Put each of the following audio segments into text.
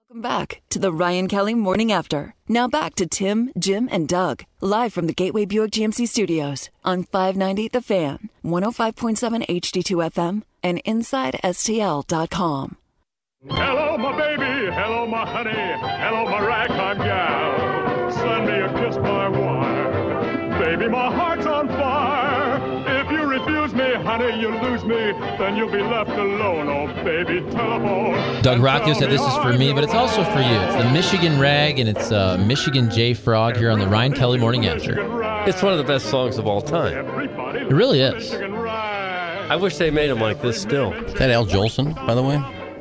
Welcome back to the Ryan Kelly Morning After. Now back to Tim, Jim, and Doug, live from the Gateway Buick GMC Studios on 590 The Fan, 105.7 HD2 FM, and InsideSTL.com. Hello, my baby. Hello, my honey. Hello, my ragtime gal. Send me a kiss by wire. Baby, my heart's on fire. If you refuse me, honey, you lose me. Then you'll be left alone. Oh, baby, telephone. Doug Rocchio said this is for me, but it's also for you. It's the Michigan Rag, and it's Michigan J Frog here on the Ryan Kelly Morning After. It's one of the best songs of all time. It really is. I wish they made them like this still. Is that Al Jolson, by the way?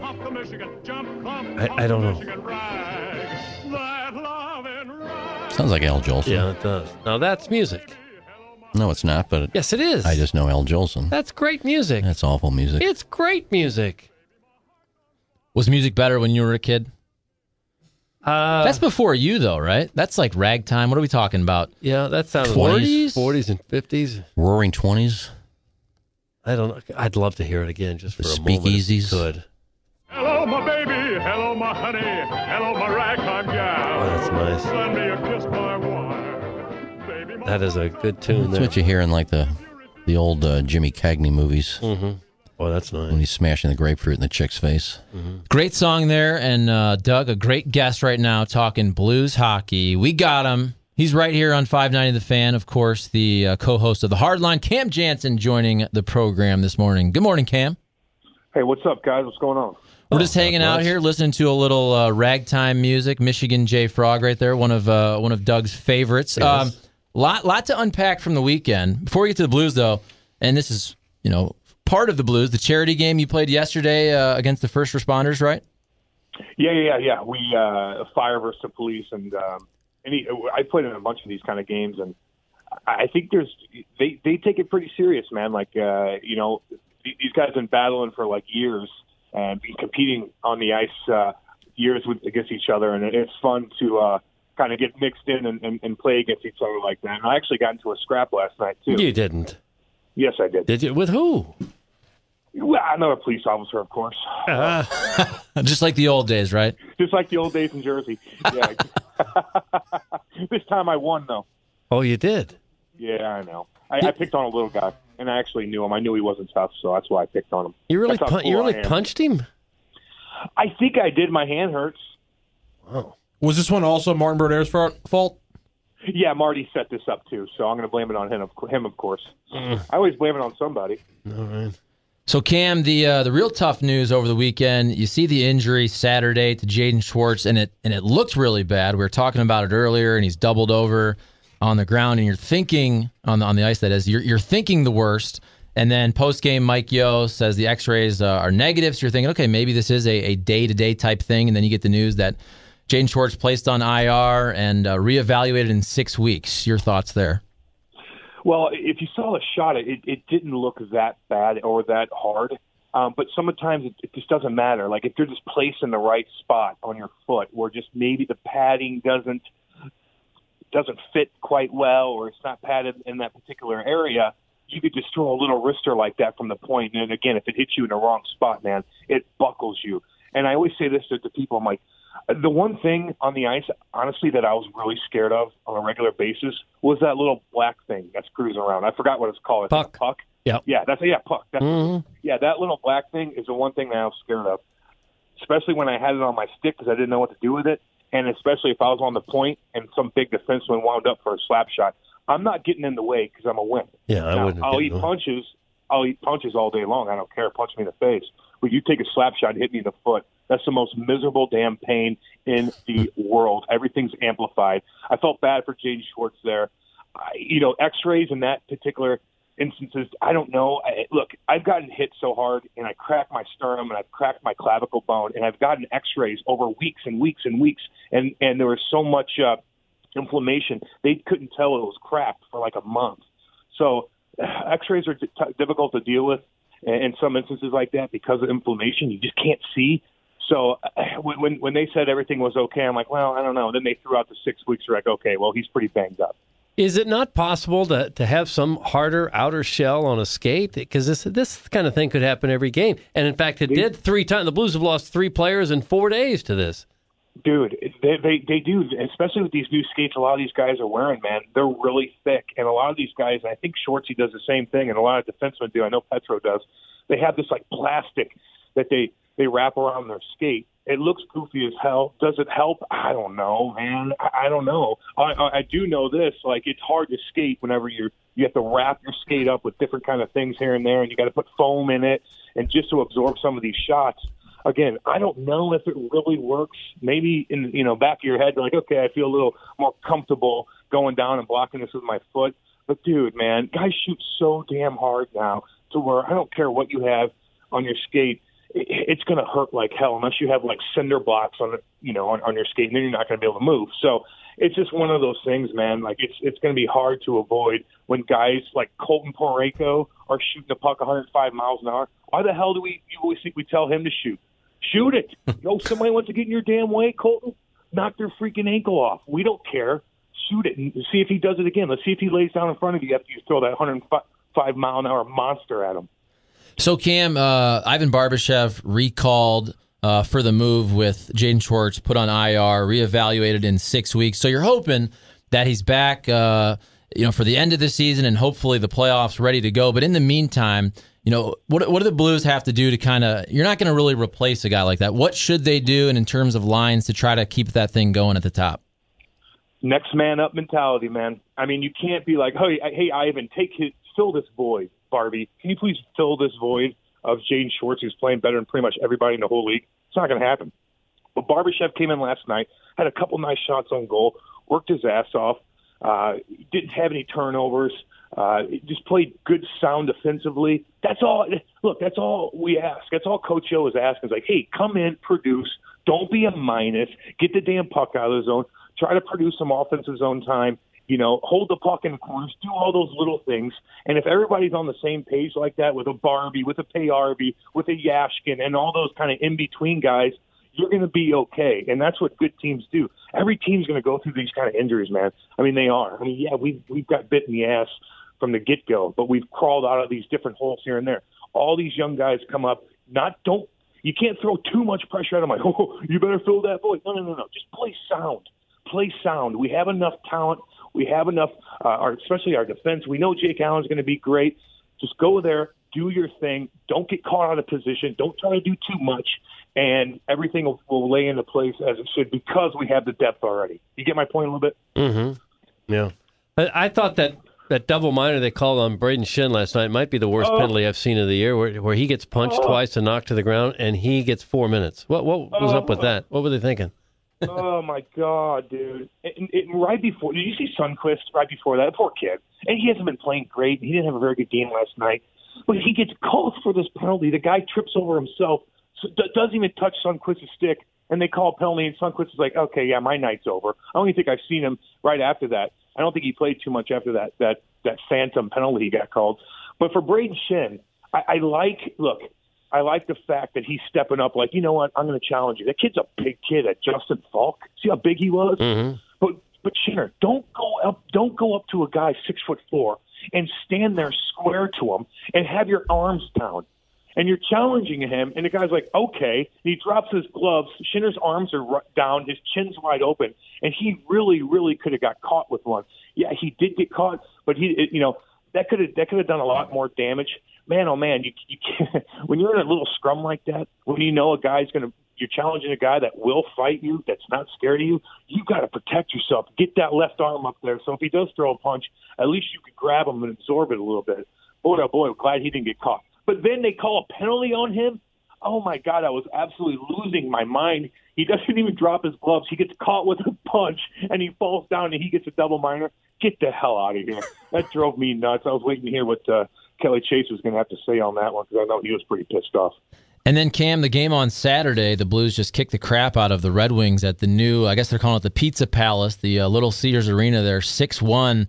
I don't know. Sounds like Al Jolson. Yeah, it does. Now that's music. No, it's not, but Yes, it is. I just know Al Jolson. That's great music. That's awful music. It's great music. Was music better when you were a kid? That's before you, though, right? That's like ragtime. What are we talking about? Yeah, that sounds 20s? 40s and 50s. Roaring 20s. I don't know. I'd love to hear it again just for The a moment. Speakeasies. Good. Hello, my baby. Hello, my honey. Hello, my ragtime gal. Oh, that's nice. Send me a kiss by wire. Baby, my That is a good tune That's there. what you hear in like the old Jimmy Cagney movies Mm-hmm. Oh, that's nice. when he's smashing the grapefruit in the chick's face. Great song there, and Doug, a great guest right now talking Blues hockey. We got him. He's right here on 590 The Fan, of course, the co-host of The Hardline, Cam Jansen, joining the program this morning. Good morning, Cam. Hey, what's up, guys? What's going on? We're just hanging out here, listening to a little ragtime music. Michigan J Frog, right there, one of Doug's favorites. Yes. Lot to unpack from the weekend. Before we get to the Blues, though, and this is part of the Blues, the charity game you played yesterday against the first responders, right? Yeah. We fire versus the police, and I played in a bunch of these kind of games, and I think they take it pretty serious, man. Like these guys have been battling for like years and been competing on the ice years against each other, and it's fun to kind of get mixed in and play against each other like that. And I actually got into a scrap last night too. You didn't. Yes, I did. Did you? With who? Well, another police officer, of course. Just like the old days, right? Just like the old days in Jersey. Yeah. This time I won, though. Oh, you did? Yeah, I know. I picked on a little guy, and I actually knew him. I knew he wasn't tough, so that's why I picked on him. You really, That's how cool I am. punched him? I think I did. My hand hurts. Wow. Was this one also Martin Brodeur's fault? Yeah, Marty set this up, too, so I'm going to blame it on him, of course. I always blame it on somebody. All right. So, Cam, the real tough news over the weekend, you see the injury Saturday to Jaden Schwartz, and it looked really bad. We were talking about it earlier, and he's doubled over on the ground, and you're thinking, on the ice that is, you're thinking the worst. And then post-game, Mike Yeo says the x-rays are negative, so you're thinking, okay, maybe this is a day-to-day type thing, and then you get the news that Jaden Schwartz placed on IR and reevaluated in 6 weeks. Your thoughts there? Well, if you saw the shot, it didn't look that bad or that hard. But sometimes it just doesn't matter. Like if you're just placed in the right spot on your foot, where just maybe the padding doesn't fit quite well, or it's not padded in that particular area, you could just throw a little wrister like that from the point. And again, if it hits you in the wrong spot, man, it buckles you. And I always say this to people, I'm like, the one thing on the ice, honestly, that I was really scared of on a regular basis was that little black thing that's cruising around. I forgot what it's called. Puck. Puck? Yep. Yeah, puck. Yeah, that little black thing is the one thing that I was scared of, especially when I had it on my stick because I didn't know what to do with it, and especially if I was on the point and some big defenseman wound up for a slap shot. I'm not getting in the way because I'm a wimp. Yeah, I wouldn't. I'll eat punches all day long. I don't care. Punch me in the face. But you take a slap shot and hit me in the foot. That's the most miserable damn pain in the world. Everything's amplified. I felt bad for Jaden Schwartz there. X-rays in that particular instances, I don't know. Look, I've gotten hit so hard, and I cracked my sternum, and I've cracked my clavicle bone, and I've gotten X-rays over weeks and weeks and weeks, and there was so much inflammation, they couldn't tell it was cracked for like a month. So X-rays are difficult to deal with in some instances like that because of inflammation. You just can't see. So when they said everything was okay, I'm like, well, I don't know. Then they threw out the 6 weeks. They're like, okay, well, he's pretty banged up. Is it not possible to have some harder outer shell on a skate? Because this kind of thing could happen every game. And, in fact, it did 3 times. The Blues have lost 3 players in 4 days to this. Dude, they do, especially with these new skates a lot of these guys are wearing, man. They're really thick. And a lot of these guys, and I think Schwartzy does the same thing, and a lot of defensemen do. I know Petro does. They have this, like, plastic that they wrap around their skate. It looks goofy as hell. Does it help? I don't know, man. I don't know. I do know this. Like, it's hard to skate whenever you have to wrap your skate up with different kind of things here and there, and you got to put foam in it, and just to absorb some of these shots. Again, I don't know if it really works. Maybe in back of your head, you're like, okay, I feel a little more comfortable going down and blocking this with my foot. But dude, man, guys shoot so damn hard now to where I don't care what you have on your skate, it's going to hurt like hell unless you have like cinder blocks on your skate, and then you're not going to be able to move. So it's just one of those things, man. Like it's going to be hard to avoid when guys like Colton Porayko are shooting the puck 105 miles an hour. Why the hell do you always think we tell him to shoot? Shoot it. Somebody wants to get in your damn way, Colton? Knock their freaking ankle off. We don't care. Shoot it and see if he does it again. Let's see if he lays down in front of you after you throw that 105-mile-an-hour monster at him. So, Cam, Ivan Barbashev recalled for the move with Jaden Schwartz, put on IR, reevaluated in 6 weeks. So you're hoping that he's back for the end of the season and hopefully the playoffs ready to go. But in the meantime, what do the Blues have to do to kind of – you're not going to really replace a guy like that. What should they do in terms of lines to try to keep that thing going at the top? Next man up mentality, man. I mean, you can't be like, hey, Ivan, fill this void, Barbie. Can you please fill this void of Jaden Schwartz, who's playing better than pretty much everybody in the whole league? It's not going to happen. But Barbashev came in last night, had a couple nice shots on goal, worked his ass off, didn't have any turnovers, just played good, sound defensively. That's all. Look, that's all we ask. That's all Coach O is asking. Is like, hey, come in, produce. Don't be a minus. Get the damn puck out of the zone. Try to produce some offensive zone time. Hold the puck in the corners. Do all those little things. And if everybody's on the same page like that with a Barbie, with a Payarby, with a Yashkin, and all those kind of in-between guys, you're going to be okay. And that's what good teams do. Every team's going to go through these kind of injuries, man. I mean, they are. I mean, yeah, we've got bit in the ass from the get-go, but we've crawled out of these different holes here and there. All these young guys come up. You can't throw too much pressure at them like, oh, you better fill that void. No. Just play sound. Play sound. We have enough talent. We have enough, especially our defense. We know Jake Allen's going to be great. Just go there, do your thing. Don't get caught out of position. Don't try to do too much, and everything will lay into place as it should because we have the depth already. You get my point a little bit? Mm-hmm. Yeah. I thought that double minor they called on Braden Shin last night might be the worst penalty I've seen of the year, where he gets punched twice and knocked to the ground, and he gets 4 minutes. What was up with that? What were they thinking? Oh, my God, dude. And right before – did you see Sundqvist right before that? Poor kid. And he hasn't been playing great. He didn't have a very good game last night. But he gets called for this penalty. The guy trips over himself, doesn't even touch Sundqvist's stick, and they call a penalty, and Sundqvist is like, okay, yeah, my night's over. I don't even think I've seen him right after that. I don't think he played too much after that phantom penalty he got called. But for Braden Shin, I like the fact that he's stepping up like, you know what, I'm going to challenge you. That kid's a big kid, that Justin Falk. See how big he was? Mm-hmm. But Shinner, don't go up to a guy 6'4" and stand there square to him and have your arms down. And you're challenging him, and the guy's like, okay. And he drops his gloves. Shinner's arms are down. His chin's wide open. And he really, really could have got caught with one. Yeah, he did get caught, but that could have done a lot more damage. Man, oh man, you can't, when you're in a little scrum like that, when you know you're challenging a guy that will fight you, that's not scared of you, you got to protect yourself. Get that left arm up there. So if he does throw a punch, at least you could grab him and absorb it a little bit. Boy, oh boy, I'm glad he didn't get caught. But then they call a penalty on him. Oh, my God, I was absolutely losing my mind. He doesn't even drop his gloves. He gets caught with a punch, and he falls down, and he gets a double minor. Get the hell out of here. That drove me nuts. I was waiting to hear what Kelly Chase was going to have to say on that one because I know he was pretty pissed off. And then, Cam, the game on Saturday, the Blues just kicked the crap out of the Red Wings at the new, I guess they're calling it the Pizza Palace, the Little Caesars Arena there, 6-1.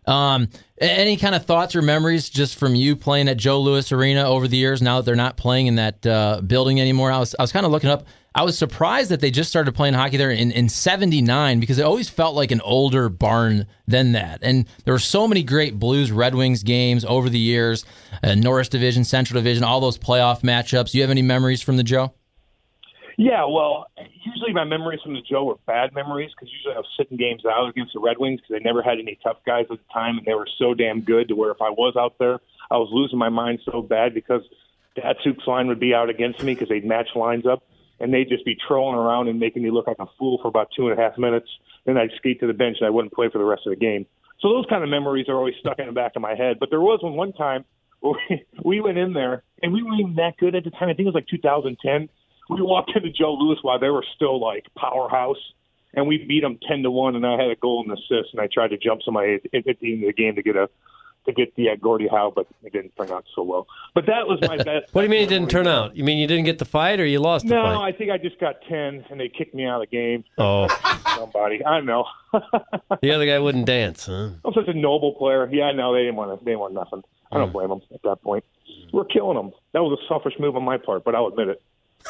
Any kind of thoughts or memories just from you playing at Joe Louis Arena over the years now that they're not playing in that building anymore? I was kind of looking up. I was surprised that they just started playing hockey there in 79 because it always felt like an older barn than that. And there were so many great Blues Red Wings games over the years, Norris Division, Central Division, all those playoff matchups. Do you have any memories from the Joe? Yeah, well, usually my memories from the Joe were bad memories because usually I was sitting games out against the Red Wings because they never had any tough guys at the time, and they were so damn good to where if I was out there, I was losing my mind so bad because Datsuk's line would be out against me because they'd match lines up, and they'd just be trolling around and making me look like a fool for about 2.5 minutes. Then I'd skate to the bench, and I wouldn't play for the rest of the game. So those kind of memories are always stuck in the back of my head. But there was one time where we went in there, and we weren't even that good at the time. I think it was like 2010. We walked into Joe Louis while they were still like powerhouse, and we beat them 10-1. And I had a goal and assist, and I tried to jump somebody at the end of the game to get the Gordie Howe, but it didn't turn out so well. But that was my best. What do you mean it didn't turn out? You mean you didn't get the fight, or you lost the fight? No, I think I just got 10, and they kicked me out of the game. Oh, somebody, I don't know. The other guy wouldn't dance, huh? I'm such a noble player. Yeah, I know they didn't want nothing. I don't blame them at that point. We're killing them. That was a selfish move on my part, but I'll admit it.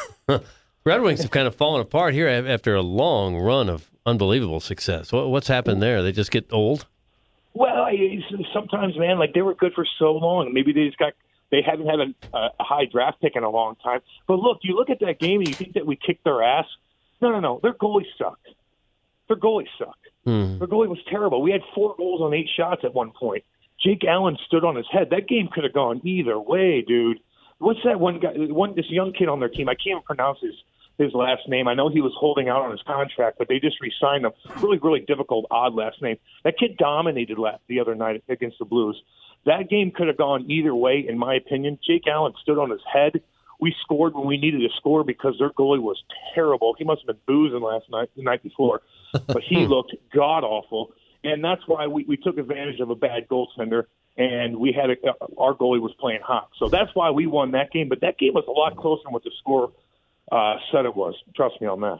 Red Wings have kind of fallen apart here after a long run of unbelievable success. What's happened there? They just get old? Well, sometimes, man, like they were good for so long. Maybe they haven't had a high draft pick in a long time. But look, you look at that game and you think that we kicked their ass. No. Their goalie sucked. Their goalie was terrible. We had 4 goals on 8 shots at one point. Jake Allen stood on his head. That game could have gone either way, dude. What's that one guy? This young kid on their team. I can't even pronounce his last name. I know he was holding out on his contract, but they just re-signed him. Really, really difficult, odd last name. That kid dominated the other night against the Blues. That game could have gone either way, in my opinion. Jake Allen stood on his head. We scored when we needed to score because their goalie was terrible. He must have been boozing the night before, but he looked god-awful. And that's why we took advantage of a bad goaltender, and we had our goalie was playing hot. So that's why we won that game. But that game was a lot closer than what the score said it was. Trust me on that.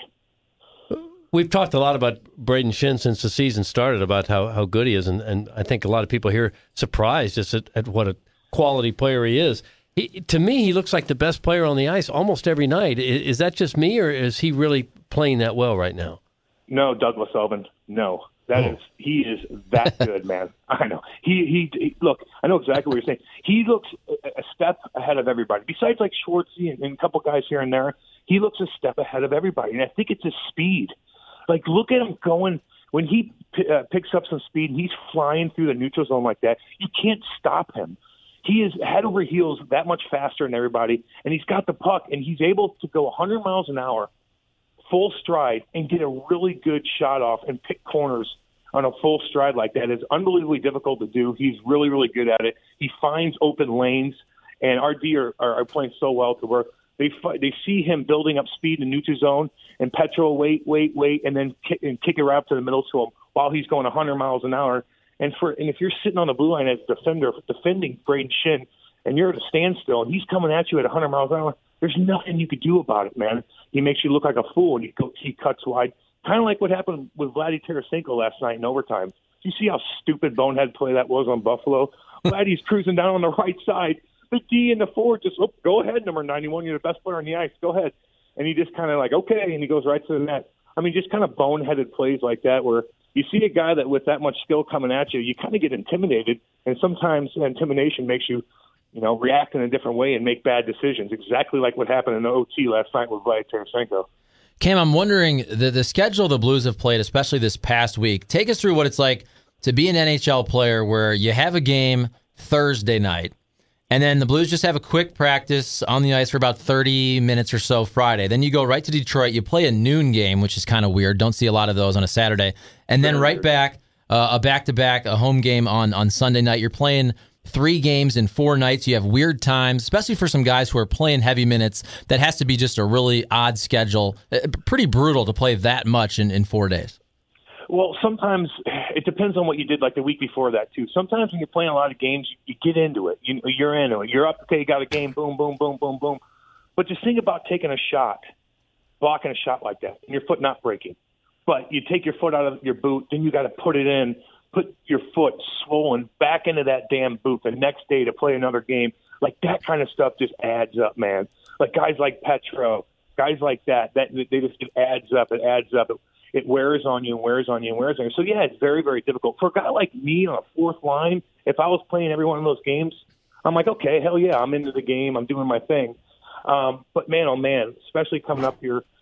We've talked a lot about Braden Shin since the season started, about how good he is, and I think a lot of people here surprised just at what a quality player he is. To me, he looks like the best player on the ice almost every night. Is that just me, or is he really playing that well right now? No, Douglas Elvin, no. He is that good, man. I know. He look, I know exactly what you're saying. He looks a step ahead of everybody. Besides like Schwartzy and a couple guys here and there, he looks a step ahead of everybody. And I think it's his speed. Like, look at him going. When he picks up some speed and he's flying through the neutral zone like that, you can't stop him. He is head over heels that much faster than everybody, and he's got the puck, and he's able to go 100 miles an hour, full stride, and get a really good shot off and pick corners on a full stride like that. It's unbelievably difficult to do. He's really, really good at it. He finds open lanes, and our D are playing so well to where they see him building up speed in the neutral zone, and Petro wait, and then kick it right up to the middle to him while he's going 100 miles an hour. And if you're sitting on the blue line as a defender defending Braden Shin, and you're at a standstill, and he's coming at you at 100 miles an hour, there's nothing you could do about it, man. He makes you look like a fool, and he cuts wide. Kind of like what happened with Vladdy Tarasenko last night in overtime. You see how stupid bonehead play that was on Buffalo? Vladdy's cruising down on the right side. The D and the forward just, go ahead, number 91. You're the best player on the ice. Go ahead. And he just kind of like, okay, and he goes right to the net. I mean, just kind of boneheaded plays like that where you see a guy that with that much skill coming at you, you kind of get intimidated, and sometimes intimidation makes you, react in a different way and make bad decisions, exactly like what happened in the OT last night with Vladdy Tarasenko. Cam, I'm wondering, the schedule the Blues have played, especially this past week, take us through what it's like to be an NHL player where you have a game Thursday night, and then the Blues just have a quick practice on the ice for about 30 minutes or so Friday. Then you go right to Detroit. You play a noon game, which is kind of weird. Don't see a lot of those on a Saturday. And then right back, a back-to-back, a home game on Sunday night. You're playing 3 games in 4 nights. You have weird times, especially for some guys who are playing heavy minutes. That has to be just a really odd schedule. Pretty brutal to play that much in 4 days. Well, sometimes it depends on what you did like the week before that, too. Sometimes when you're playing a lot of games, you get into it. You're into it. You're up, okay, you got a game, boom, boom, boom, boom, boom. But just think about taking a shot, blocking a shot like that, and your foot not breaking. But you take your foot out of your boot, then you got to put it in, put your foot swollen back into that damn boot the next day to play another game. Like that kind of stuff just adds up, man. Like guys like Petro, guys like that it adds up. It adds up. It wears on you and wears on you and wears on you. So, yeah, it's very, very difficult. For a guy like me on a fourth line, if I was playing every one of those games, I'm like, okay, hell yeah, I'm into the game. I'm doing my thing. But, man, oh, man, especially coming up here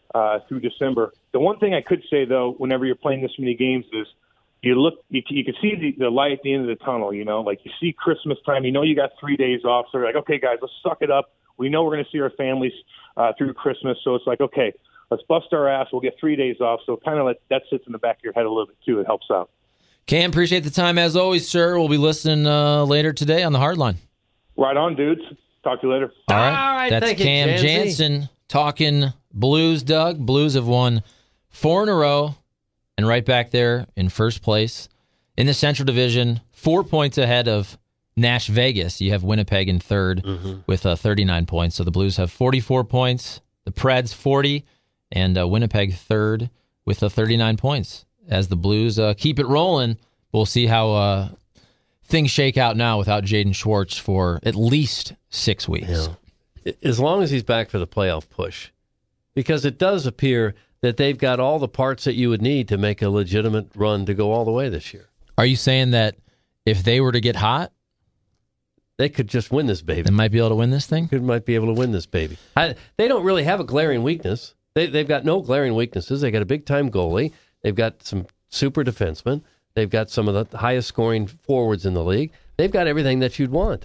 through December. The one thing I could say, though, whenever you're playing this many games is you can see the light at the end of the tunnel, like you see Christmas time, you got 3 days off. So you're like, okay, guys, let's suck it up. We know we're going to see our families through Christmas. So it's like, okay, let's bust our ass. We'll get 3 days off. So kind of that sits in the back of your head a little bit, too. It helps out. Cam, appreciate the time as always, sir. We'll be listening later today on the Hardline. Right on, dudes. Talk to you later. All right. That's Cam Jansen talking Blues, Doug. Blues have won 4 in a row and right back there in first place in the Central Division, 4 points ahead of Nash Vegas. You have Winnipeg in third with 39 points. So the Blues have 44 points, the Preds 40, and Winnipeg third with 39 points. As the Blues keep it rolling, we'll see how things shake out now without Jaden Schwartz for at least 6 weeks. Yeah. As long as he's back for the playoff push. Because it does appear that they've got all the parts that you would need to make a legitimate run to go all the way this year. Are you saying that if they were to get hot, they could just win this baby? They might be able to win this thing? They might be able to win this baby. They don't really have a glaring weakness. They've got no glaring weaknesses. They got a big-time goalie. They've got some super defensemen. They've got some of the highest scoring forwards in the league. They've got everything that you'd want.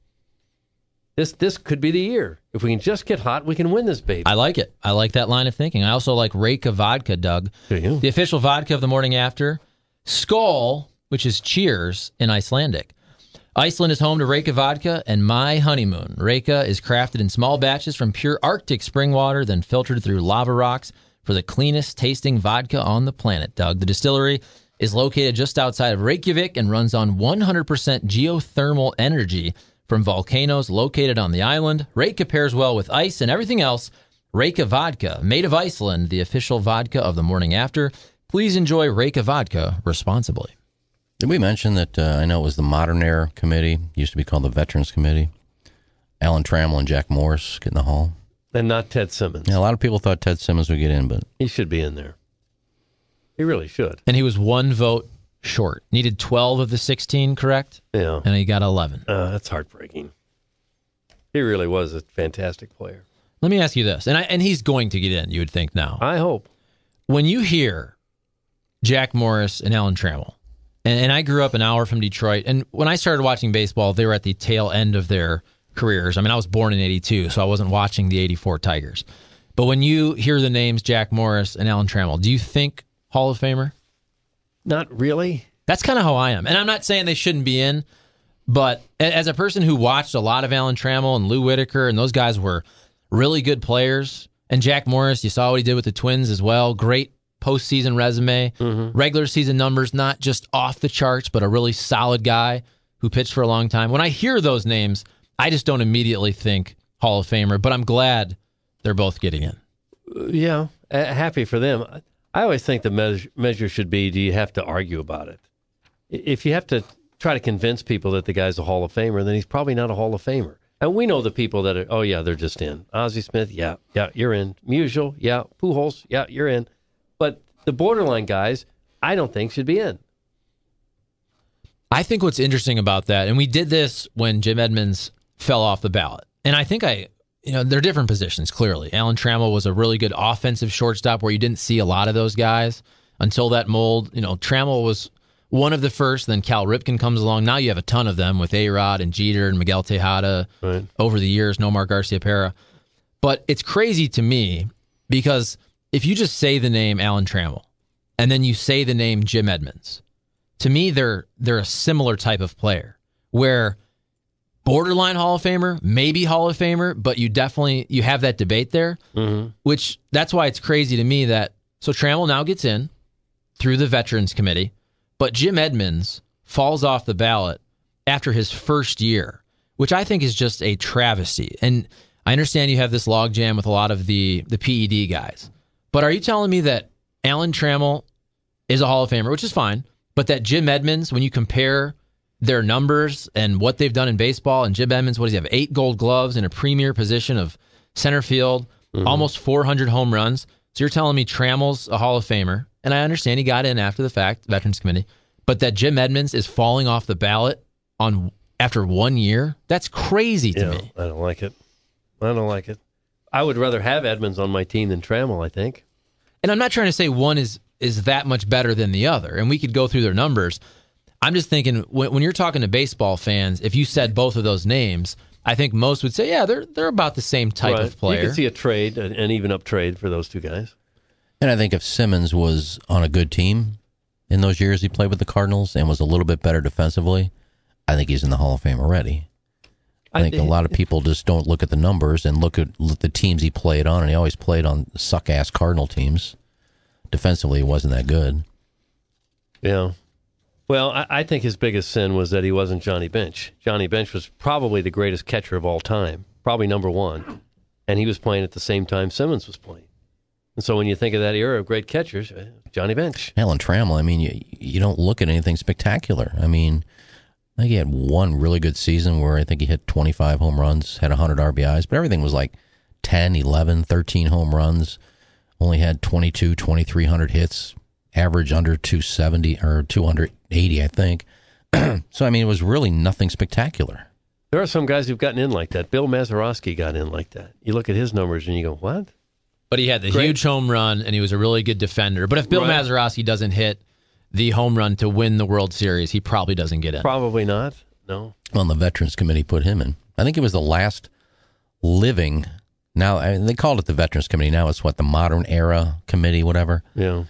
This could be the year. If we can just get hot, we can win this baby. I like it. I like that line of thinking. I also like Reka vodka, Doug. Do you? The official vodka of the morning after. Skål, which is cheers in Icelandic. Iceland is home to Reka vodka and My Honeymoon. Reka is crafted in small batches from pure Arctic spring water, then filtered through lava rocks for the cleanest tasting vodka on the planet, Doug. The distillery is located just outside of Reykjavik and runs on 100% geothermal energy from volcanoes located on the island. Reka pairs well with ice and everything else. Reka vodka, made of Iceland, the official vodka of the morning after. Please enjoy Reka vodka responsibly. Did we mention that I know it was the Modern Era Committee, used to be called the Veterans Committee? Alan Trammell and Jack Morris get in the hall. And not Ted Simmons. Yeah, a lot of people thought Ted Simmons would get in, but he should be in there. He really should. And he was 1 vote short. Needed 12 of the 16, correct? Yeah. And he got 11. That's heartbreaking. He really was a fantastic player. Let me ask you this, and he's going to get in, you would think now. I hope. When you hear Jack Morris and Alan Trammell, and I grew up an hour from Detroit, and when I started watching baseball, they were at the tail end of their careers. I mean, I was born in 82, so I wasn't watching the 84 Tigers. But when you hear the names Jack Morris and Alan Trammell, do you think Hall of Famer? Not really. That's kind of how I am. And I'm not saying they shouldn't be in, but as a person who watched a lot of Alan Trammell and Lou Whitaker, and those guys were really good players, and Jack Morris, you saw what he did with the Twins as well. Great postseason resume. Regular season numbers, not just off the charts, but a really solid guy who pitched for a long time. When I hear those names, I just don't immediately think Hall of Famer, but I'm glad they're both getting in. Yeah, happy for them. I always think the measure should be, do you have to argue about it? If you have to try to convince people that the guy's a Hall of Famer, then he's probably not a Hall of Famer. And we know the people that are, oh, yeah, they're just in. Ozzie Smith, yeah, you're in. Musial, yeah. Pujols, yeah, you're in. But the borderline guys, I don't think should be in. I think what's interesting about that, and we did this when Jim Edmonds fell off the ballot, and I think they're different positions, clearly. Alan Trammell was a really good offensive shortstop where you didn't see a lot of those guys until that mold. Trammell was one of the first, then Cal Ripken comes along. Now you have a ton of them with A-Rod and Jeter and Miguel Tejada over the years, Nomar Garciaparra. But it's crazy to me because if you just say the name Alan Trammell and then you say the name Jim Edmonds, to me they're a similar type of player where borderline Hall of Famer, maybe Hall of Famer, but you have that debate there, which that's why it's crazy to me that, so Trammell now gets in through the Veterans Committee, but Jim Edmonds falls off the ballot after his first year, which I think is just a travesty. And I understand you have this logjam with a lot of the PED guys, but are you telling me that Alan Trammell is a Hall of Famer, which is fine, but that Jim Edmonds, when you compare their numbers and what they've done in baseball, and Jim Edmonds, what does he have? 8 Gold Gloves in a premier position of center field, almost 400 home runs. So you're telling me Trammell's a Hall of Famer, and I understand he got in after the fact, Veterans Committee, but that Jim Edmonds is falling off the ballot after 1 year? That's crazy to me. I don't like it. I would rather have Edmonds on my team than Trammell, I think. And I'm not trying to say one is that much better than the other, and we could go through their numbers. I'm just thinking, when you're talking to baseball fans, if you said both of those names, I think most would say, yeah, they're about the same type of player. You could see a trade, an even-up trade for those two guys. And I think if Simmons was on a good team in those years he played with the Cardinals and was a little bit better defensively, I think he's in the Hall of Fame already. I think a lot of people just don't look at the numbers and look at the teams he played on, and he always played on suck-ass Cardinal teams. Defensively, he wasn't that good. Yeah. Well, I think his biggest sin was that he wasn't Johnny Bench. Johnny Bench was probably the greatest catcher of all time, probably number one, and he was playing at the same time Simmons was playing. And so when you think of that era of great catchers, Johnny Bench. Alan Trammell, I mean, you don't look at anything spectacular. I mean, I think he had one really good season where I think he hit 25 home runs, had 100 RBIs, but everything was like 10, 11, 13 home runs, only had 2,300 hits, average under 270 or 280, I think. So, I mean, it was really nothing spectacular. There are some guys who've gotten in like that. Bill Mazeroski got in like that. You look at his numbers and you go, what? But he had the huge home run, and he was a really good defender. But if Bill Mazeroski doesn't hit the home run to win the World Series, he probably doesn't get in. Probably not, no. Well, the Veterans Committee put him in. I think it was the last living. Now, I mean, they called it the Veterans Committee. Now it's the Modern Era Committee, whatever. Yeah.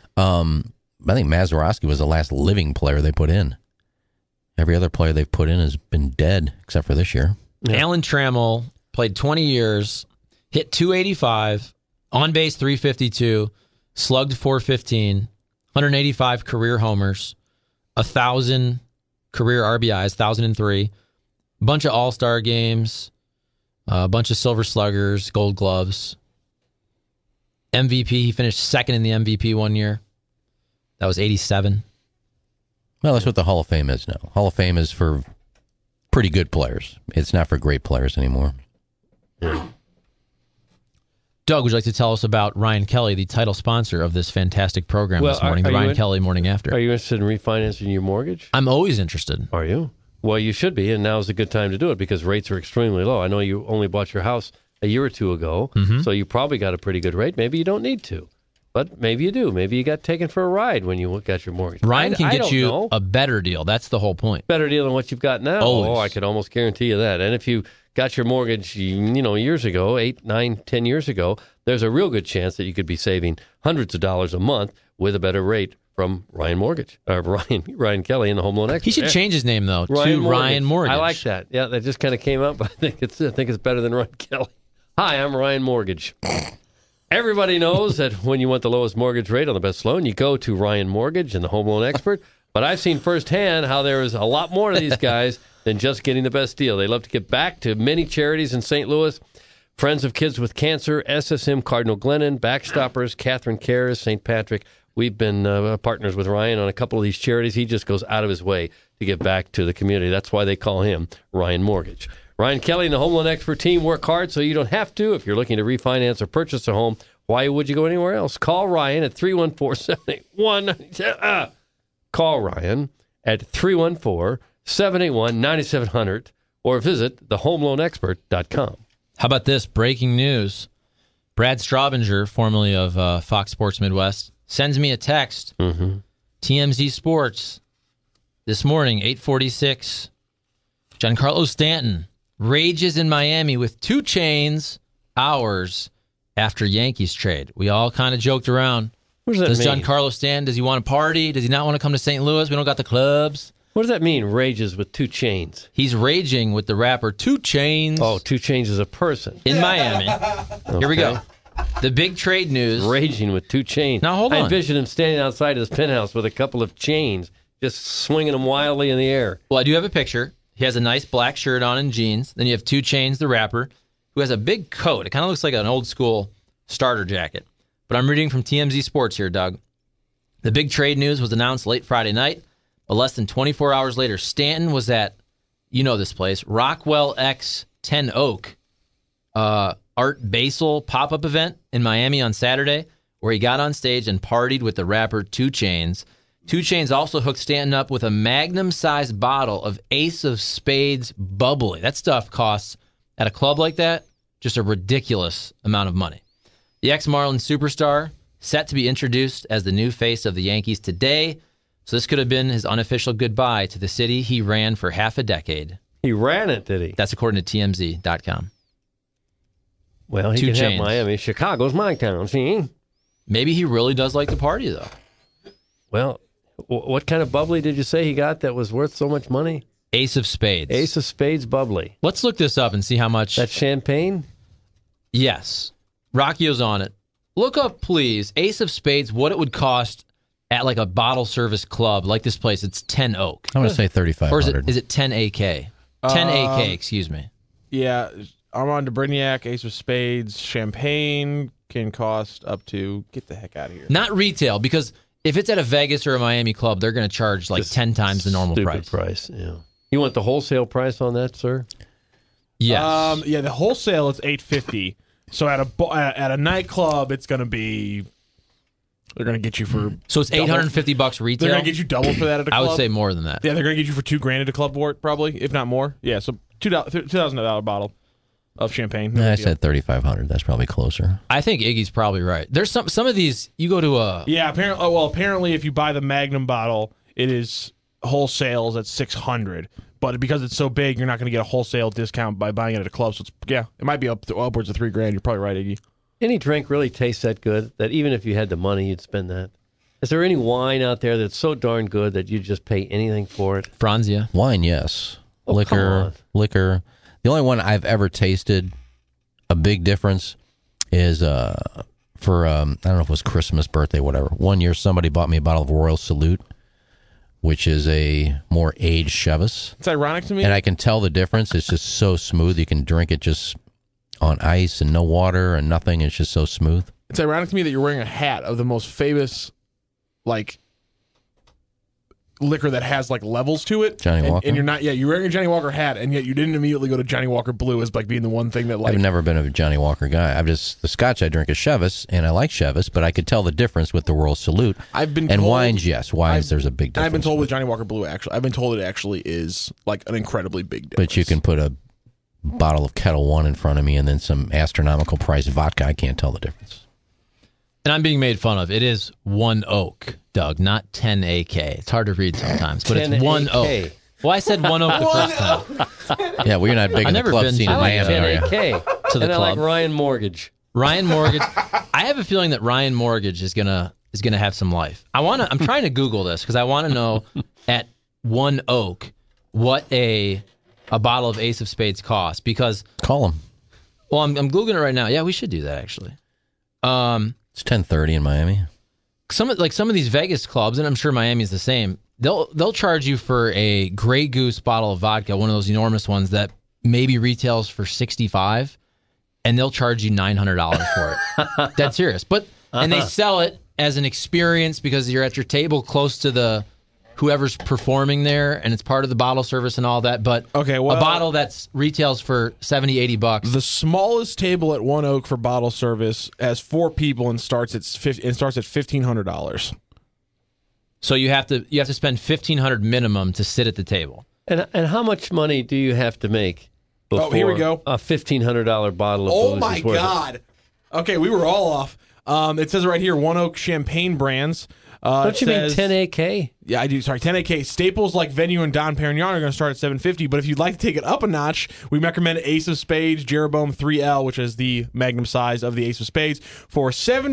I think Mazeroski was the last living player they put in. Every other player they've put in has been dead, except for this year. Yeah. Alan Trammell played 20 years, hit 285, on base 352, slugged 415, 185 career homers, 1,000 career RBIs, 1,003, bunch of All-Star games, a bunch of Silver Sluggers, Gold Gloves. MVP, he finished second in the MVP one year. That was 87. Well, that's what the Hall of Fame is now. Hall of Fame is for pretty good players. It's not for great players anymore. Yeah. Doug, would you like to tell us about Ryan Kelly, the title sponsor of this fantastic program this morning, the Ryan Kelly Morning After? Are you interested in refinancing your mortgage? I'm always interested. Are you? Well, you should be, and now's a good time to do it because rates are extremely low. I know you only bought your house a year or two ago, so you probably got a pretty good rate. Maybe you don't need to, but maybe you do. Maybe you got taken for a ride when you got your mortgage. Ryan can get you a better deal. That's the whole point. Better deal than what you've got now. Always. Oh, I could almost guarantee you that. And if you got your mortgage, years ago, 8, 9, 10 years ago, there's a real good chance that you could be saving hundreds of dollars a month with a better rate from Ryan Kelly and the Home Loan Expert. He should change his name though to Ryan Mortgage. I like that. Yeah, that just kind of came up. I think it's better than Ryan Kelly. Hi, I'm Ryan Mortgage. Everybody knows that when you want the lowest mortgage rate on the best loan, you go to Ryan Mortgage and the Home Loan Expert. But I've seen firsthand how there is a lot more to these guys than just getting the best deal. They love to give back to many charities in St. Louis. Friends of Kids with Cancer, SSM Cardinal Glennon, Backstoppers, Catherine Cares, St. Patrick. We've been partners with Ryan on a couple of these charities. He just goes out of his way to give back to the community. That's why they call him Ryan Mortgage. Ryan Kelly and the Home Loan Expert team work hard so you don't have to. If you're looking to refinance or purchase a home, why would you go anywhere else? Call Ryan at 314-781-9700. Call Ryan at 314-781-9700 or visit thehomeloanexpert.com. How about this breaking news? Brad Straubinger, formerly of Fox Sports Midwest, sends me a text. TMZ Sports this morning, 8:46. Giancarlo Stanton rages in Miami with 2 chains hours after Yankees trade. We all kind of joked around. What does that mean? Giancarlo Stanton, does he want to party? Does he not want to come to St. Louis? We don't got the clubs. What does that mean, rages with 2 chains? He's raging with the rapper 2 Chainz. Oh, 2 Chainz is a person. In Miami. Okay. Here we go. The big trade news. Raging with 2 chains. Now, hold on. I envision him standing outside his penthouse with a couple of chains, just swinging them wildly in the air. Well, I do have a picture. He has a nice black shirt on and jeans. Then you have 2 Chainz, the rapper, who has a big coat. It kind of looks like an old school starter jacket. But I'm reading from TMZ Sports here, Doug. The big trade news was announced late Friday night, but less than 24 hours later, Stanton was at, this place, Rockwell X 10 Oak, Art Basel pop-up event in Miami on Saturday, where he got on stage and partied with the rapper 2 Chainz. 2 Chainz also hooked Stanton up with a magnum-sized bottle of Ace of Spades bubbly. That stuff costs, at a club like that, Just a ridiculous amount of money. The ex-Marlins superstar set to be introduced as the new face of the Yankees today. So this could have been his unofficial goodbye to the city he ran for half a decade. He ran it, did he? That's according to TMZ.com. Well, he Two can chains. have Miami. Chicago's my town, see? Maybe he really does like to party, though. Well, what kind of bubbly did you say he got that was worth so much money? Ace of Spades. Ace of Spades bubbly. Let's look this up and see how much. That's champagne? Yes. Rockio's on it. Look up, please, Ace of Spades, what it would cost at like a bottle service club like this place. It's 10 Oak. I'm going to say 3,500. Or is it 10 AK? 10 AK, excuse me. Yeah, Armand de Brignac, Ace of Spades, champagne can cost up to, get the heck out of here. Not retail, because if it's at a Vegas or a Miami club, they're going to charge like Just 10 times the normal Stupid price, yeah. You want the wholesale price on that, sir? Yes. Yeah, the wholesale is $850. So at a nightclub, it's going to be, they're going to get you for So it's $850 retail? They're going to get you double for that at a club? I would say more than that. Yeah, they're going to get you for $2,000 at a club for it, probably, if not more. Yeah, so $2,000 bottle of champagne. No I big deal. said 3,500. That's probably closer. I think Iggy's probably right. There's some of these, you go to a... Yeah, apparently if you buy the Magnum bottle, it is wholesales at $600. But because it's so big, you're not going to get a wholesale discount by buying it at a club. So it might be upwards of $3,000. You're probably right, Iggy. Any drink really tastes that good that even if you had the money, you'd spend that? Is there any wine out there that's so darn good that you'd just pay anything for it? Franzia. Wine, yes. Oh, come on. Liquor. The only one I've ever tasted a big difference is for, I don't know if it was Christmas, birthday, whatever. One year somebody bought me a bottle of Royal Salute, which is a more aged Chivas. It's ironic to me. And I can tell the difference. It's just so smooth. You can drink it just on ice and no water and nothing. It's just so smooth. It's ironic to me that you're wearing a hat of the most famous, like, liquor that has like levels to it. Johnny Walker. And you're not. Yeah, you're wearing a Johnny Walker hat, and yet you didn't immediately go to Johnny Walker Blue as like being the one thing that like. I've never been a Johnny Walker guy. The Scotch I drink is Chivas, and I like Chivas, but I could tell the difference with the Royal Salute. I've been and told, wines, yes, there's a big difference. I've been told with Johnny Walker Blue, actually, I've been told it actually is like an incredibly big difference. But you can put a bottle of Kettle One in front of me, and then some astronomical price vodka. I can't tell the difference. And I'm being made fun of. It is 1 Oak, Doug, not 10 AK. It's hard to read sometimes, but it's 1 Oak. Well, I said 1 Oak the first time. Yeah, well, you're not big in the club scene in Miami, are you? 10 To the and club. I like Ryan Mortgage. Ryan Mortgage. I have a feeling that Ryan Mortgage is gonna have some life. I'm trying to Google this because I want to know at 1 Oak what a bottle of Ace of Spades costs. Because Call him. well, I'm Googling it right now. Yeah, we should do that actually. It's 10:30 in Miami. Some of these Vegas clubs, and I'm sure Miami's the same. They'll charge you for a Grey Goose bottle of vodka, one of those enormous ones that maybe retails for $65, and they'll charge you $900 for it. That's serious. And they sell it as an experience because you're at your table close to the whoever's performing there, and it's part of the bottle service and all that. But okay, well, a bottle that's retails for $70-$80. The smallest table at 1 Oak for bottle service has 4 people and starts at $1,500. So you have to spend $1,500 minimum to sit at the table. And how much money do you have to make before here we go. a $1,500 bottle of Oh booze my is worth God! it? Okay, we were all off. It says right here, 1 Oak champagne brands. Don't you mean 10 AK? Yeah, I do. Sorry, 10 AK. Staples like Venue and Don Perignon are going to start at $750. But if you'd like to take it up a notch, we recommend Ace of Spades Jeroboam 3L, which is the magnum size of the Ace of Spades, for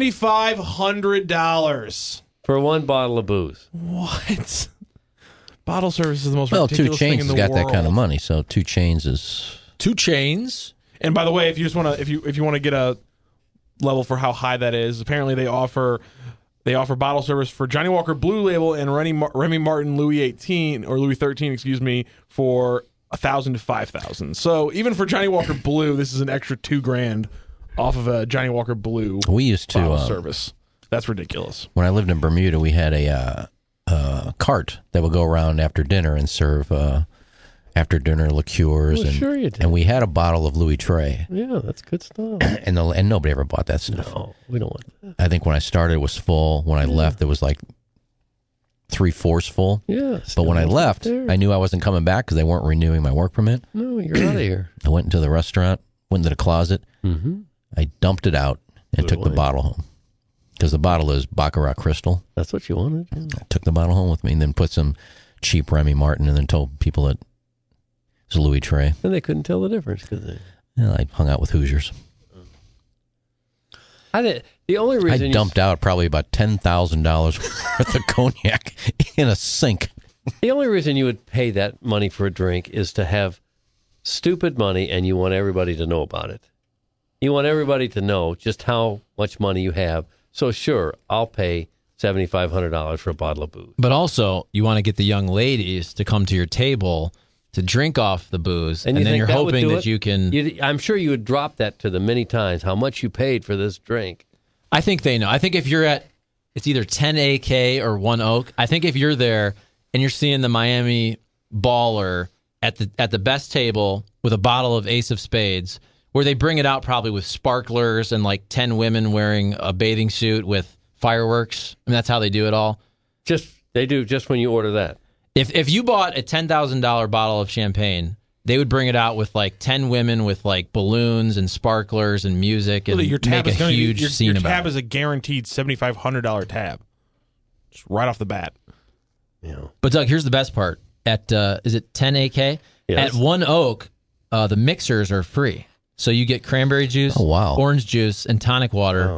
$7,500. For one bottle of booze. What? Bottle service is the most Well, ridiculous 2 thing Chains in has the got world. that kind of money, so 2 Chains is 2 Chains. And by the way, if you just want to, if you want to get a level for how high that is, apparently they offer bottle service for Johnny Walker Blue Label and Remy Martin Louis XIII, excuse me, for $1,000 to $5,000. So even for Johnny Walker Blue, this is an extra $2,000 off of a Johnny Walker Blue. We used to bottle service. That's ridiculous. When I lived in Bermuda, we had a cart that would go around after dinner and serve after dinner liqueurs. Well, and, sure you did. And we had a bottle of Louis Trey. Yeah, that's good stuff. And nobody ever bought that stuff. No, we don't want that. I think when I started, it was full. When I left, it was like 3/4 full. Yeah. But when I left, there. I knew I wasn't coming back because they weren't renewing my work permit. No, you're out of here. I went into the restaurant, went into the closet. Mm-hmm. I dumped it out and took the bottle home. Because the bottle is Baccarat Crystal. That's what you wanted? Yeah. I took the bottle home with me and then put some cheap Remy Martin and then told people that it was Louis Trey. And they couldn't tell the difference. Could they? Yeah, I hung out with Hoosiers. The only reason I dumped out probably about $10,000 worth of cognac in a sink. The only reason you would pay that money for a drink is to have stupid money and you want everybody to know about it. You want everybody to know just how much money you have. So sure, I'll pay $7,500 for a bottle of booze. But also, you want to get the young ladies to come to your table to drink off the booze, and then you're hoping that you can... I'm sure you would drop that to them many times, how much you paid for this drink. I think they know. I think if you're at, it's either 10 AK or 1 Oak. I think if you're there and you're seeing the Miami baller at the best table with a bottle of Ace of Spades, where they bring it out probably with sparklers and like 10 women wearing a bathing suit with fireworks. I mean, that's how they do it all. They do just when you order that. If you bought a $10,000 bottle of champagne, they would bring it out with like 10 women with like balloons and sparklers and music and your tab make a huge scene about it. Your tab is a guaranteed $7,500 tab. Just right off the bat. Yeah. But Doug, here's the best part. At is it 10 AK? Yes. At 1 Oak, the mixers are free. So you get cranberry juice, orange juice, and tonic water.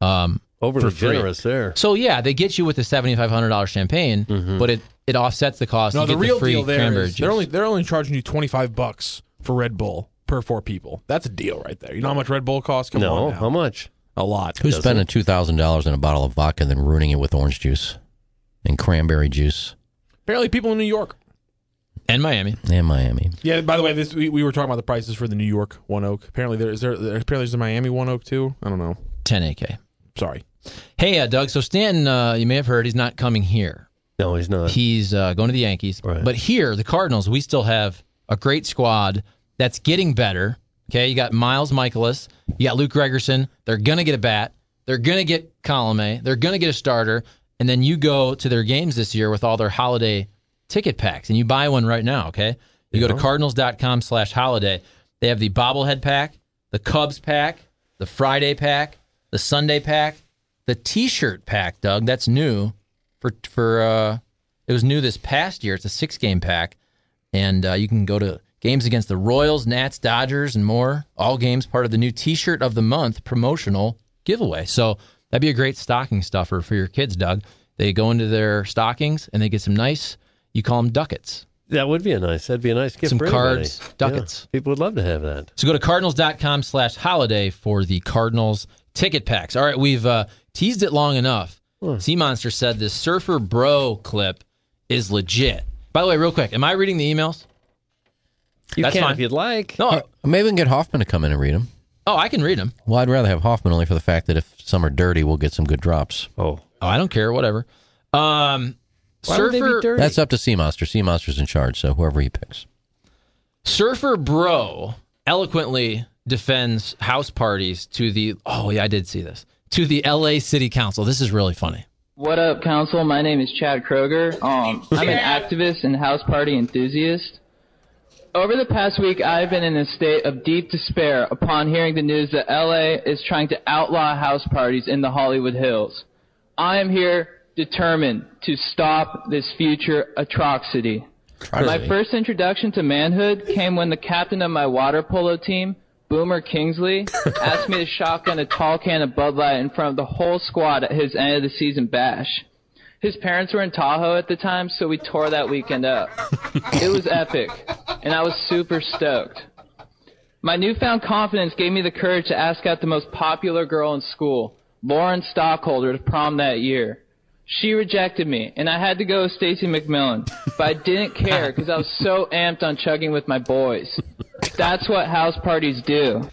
Overly generous there. So yeah, they get you with the $7,500 champagne, but it offsets the cost. No, you the get real free deal there cranberry is juice. they're only charging you $25 for Red Bull per 4 people. That's a deal right there. You know how much Red Bull costs? Come on No, now. how much? A lot. Who's spending $2,000 in a bottle of vodka and then ruining it with orange juice and cranberry juice? Apparently people in New York. And Miami. And Miami. Yeah, by the way, we were talking about the prices for the New York 1 Oak. Apparently there's a Miami 1 Oak too. I don't know. 10 AK. Sorry. Hey, Doug, so Stanton, you may have heard, he's not coming here. No, he's not. He's going to the Yankees. Right. But here, the Cardinals, we still have a great squad that's getting better. Okay, you got Miles Michaelis. You got Luke Gregerson. They're going to get a bat. They're going to get Colomé. They're going to get a starter. And then you go to their games this year with all their holiday ticket packs, and you buy one right now, okay? You go to cardinals.com/holiday. They have the bobblehead pack, the Cubs pack, the Friday pack, the Sunday pack, the T-shirt pack, Doug. That's new. It was new this past year. It's a 6-game pack, and you can go to games against the Royals, Nats, Dodgers, and more. All games part of the new T-shirt of the month promotional giveaway. So that'd be a great stocking stuffer for your kids, Doug. They go into their stockings and they get some nice, you call them ducats. That'd be a nice gift some for cards, anybody. ducats. Yeah, people would love to have that. So go to cardinals.com/holiday for the Cardinals ticket packs. All right, we've teased it long enough. Sea Monster said this Surfer Bro clip is legit. By the way, real quick, am I reading the emails? You That's can fine. if you'd like. No. Maybe we can get Hoffman to come in and read them. Oh, I can read them. Well, I'd rather have Hoffman only for the fact that if some are dirty, we'll get some good drops. Oh, I don't care. Whatever. why would they be dirty? That's up to Sea Monster. Sea Monster's in charge, so whoever he picks. Surfer Bro eloquently defends house parties to the, I did see this, to the LA City Council. This is really funny. What up, Council? My name is Chad Kroger. I'm an activist and house party enthusiast. Over the past week, I've been in a state of deep despair upon hearing the news that LA is trying to outlaw house parties in the Hollywood Hills. I am here determined to stop this future atrocity. My first introduction to manhood came when the captain of my water polo team, Boomer Kingsley, asked me to shotgun a tall can of Bud Light in front of the whole squad at his end of the season bash. His parents were in Tahoe at the time, so we tore that weekend up. It was epic, and I was super stoked. My newfound confidence gave me the courage to ask out the most popular girl in school, Lauren Stockholder, to prom that year. She rejected me, and I had to go with Stacey McMillan, but I didn't care because I was so amped on chugging with my boys. That's what house parties do.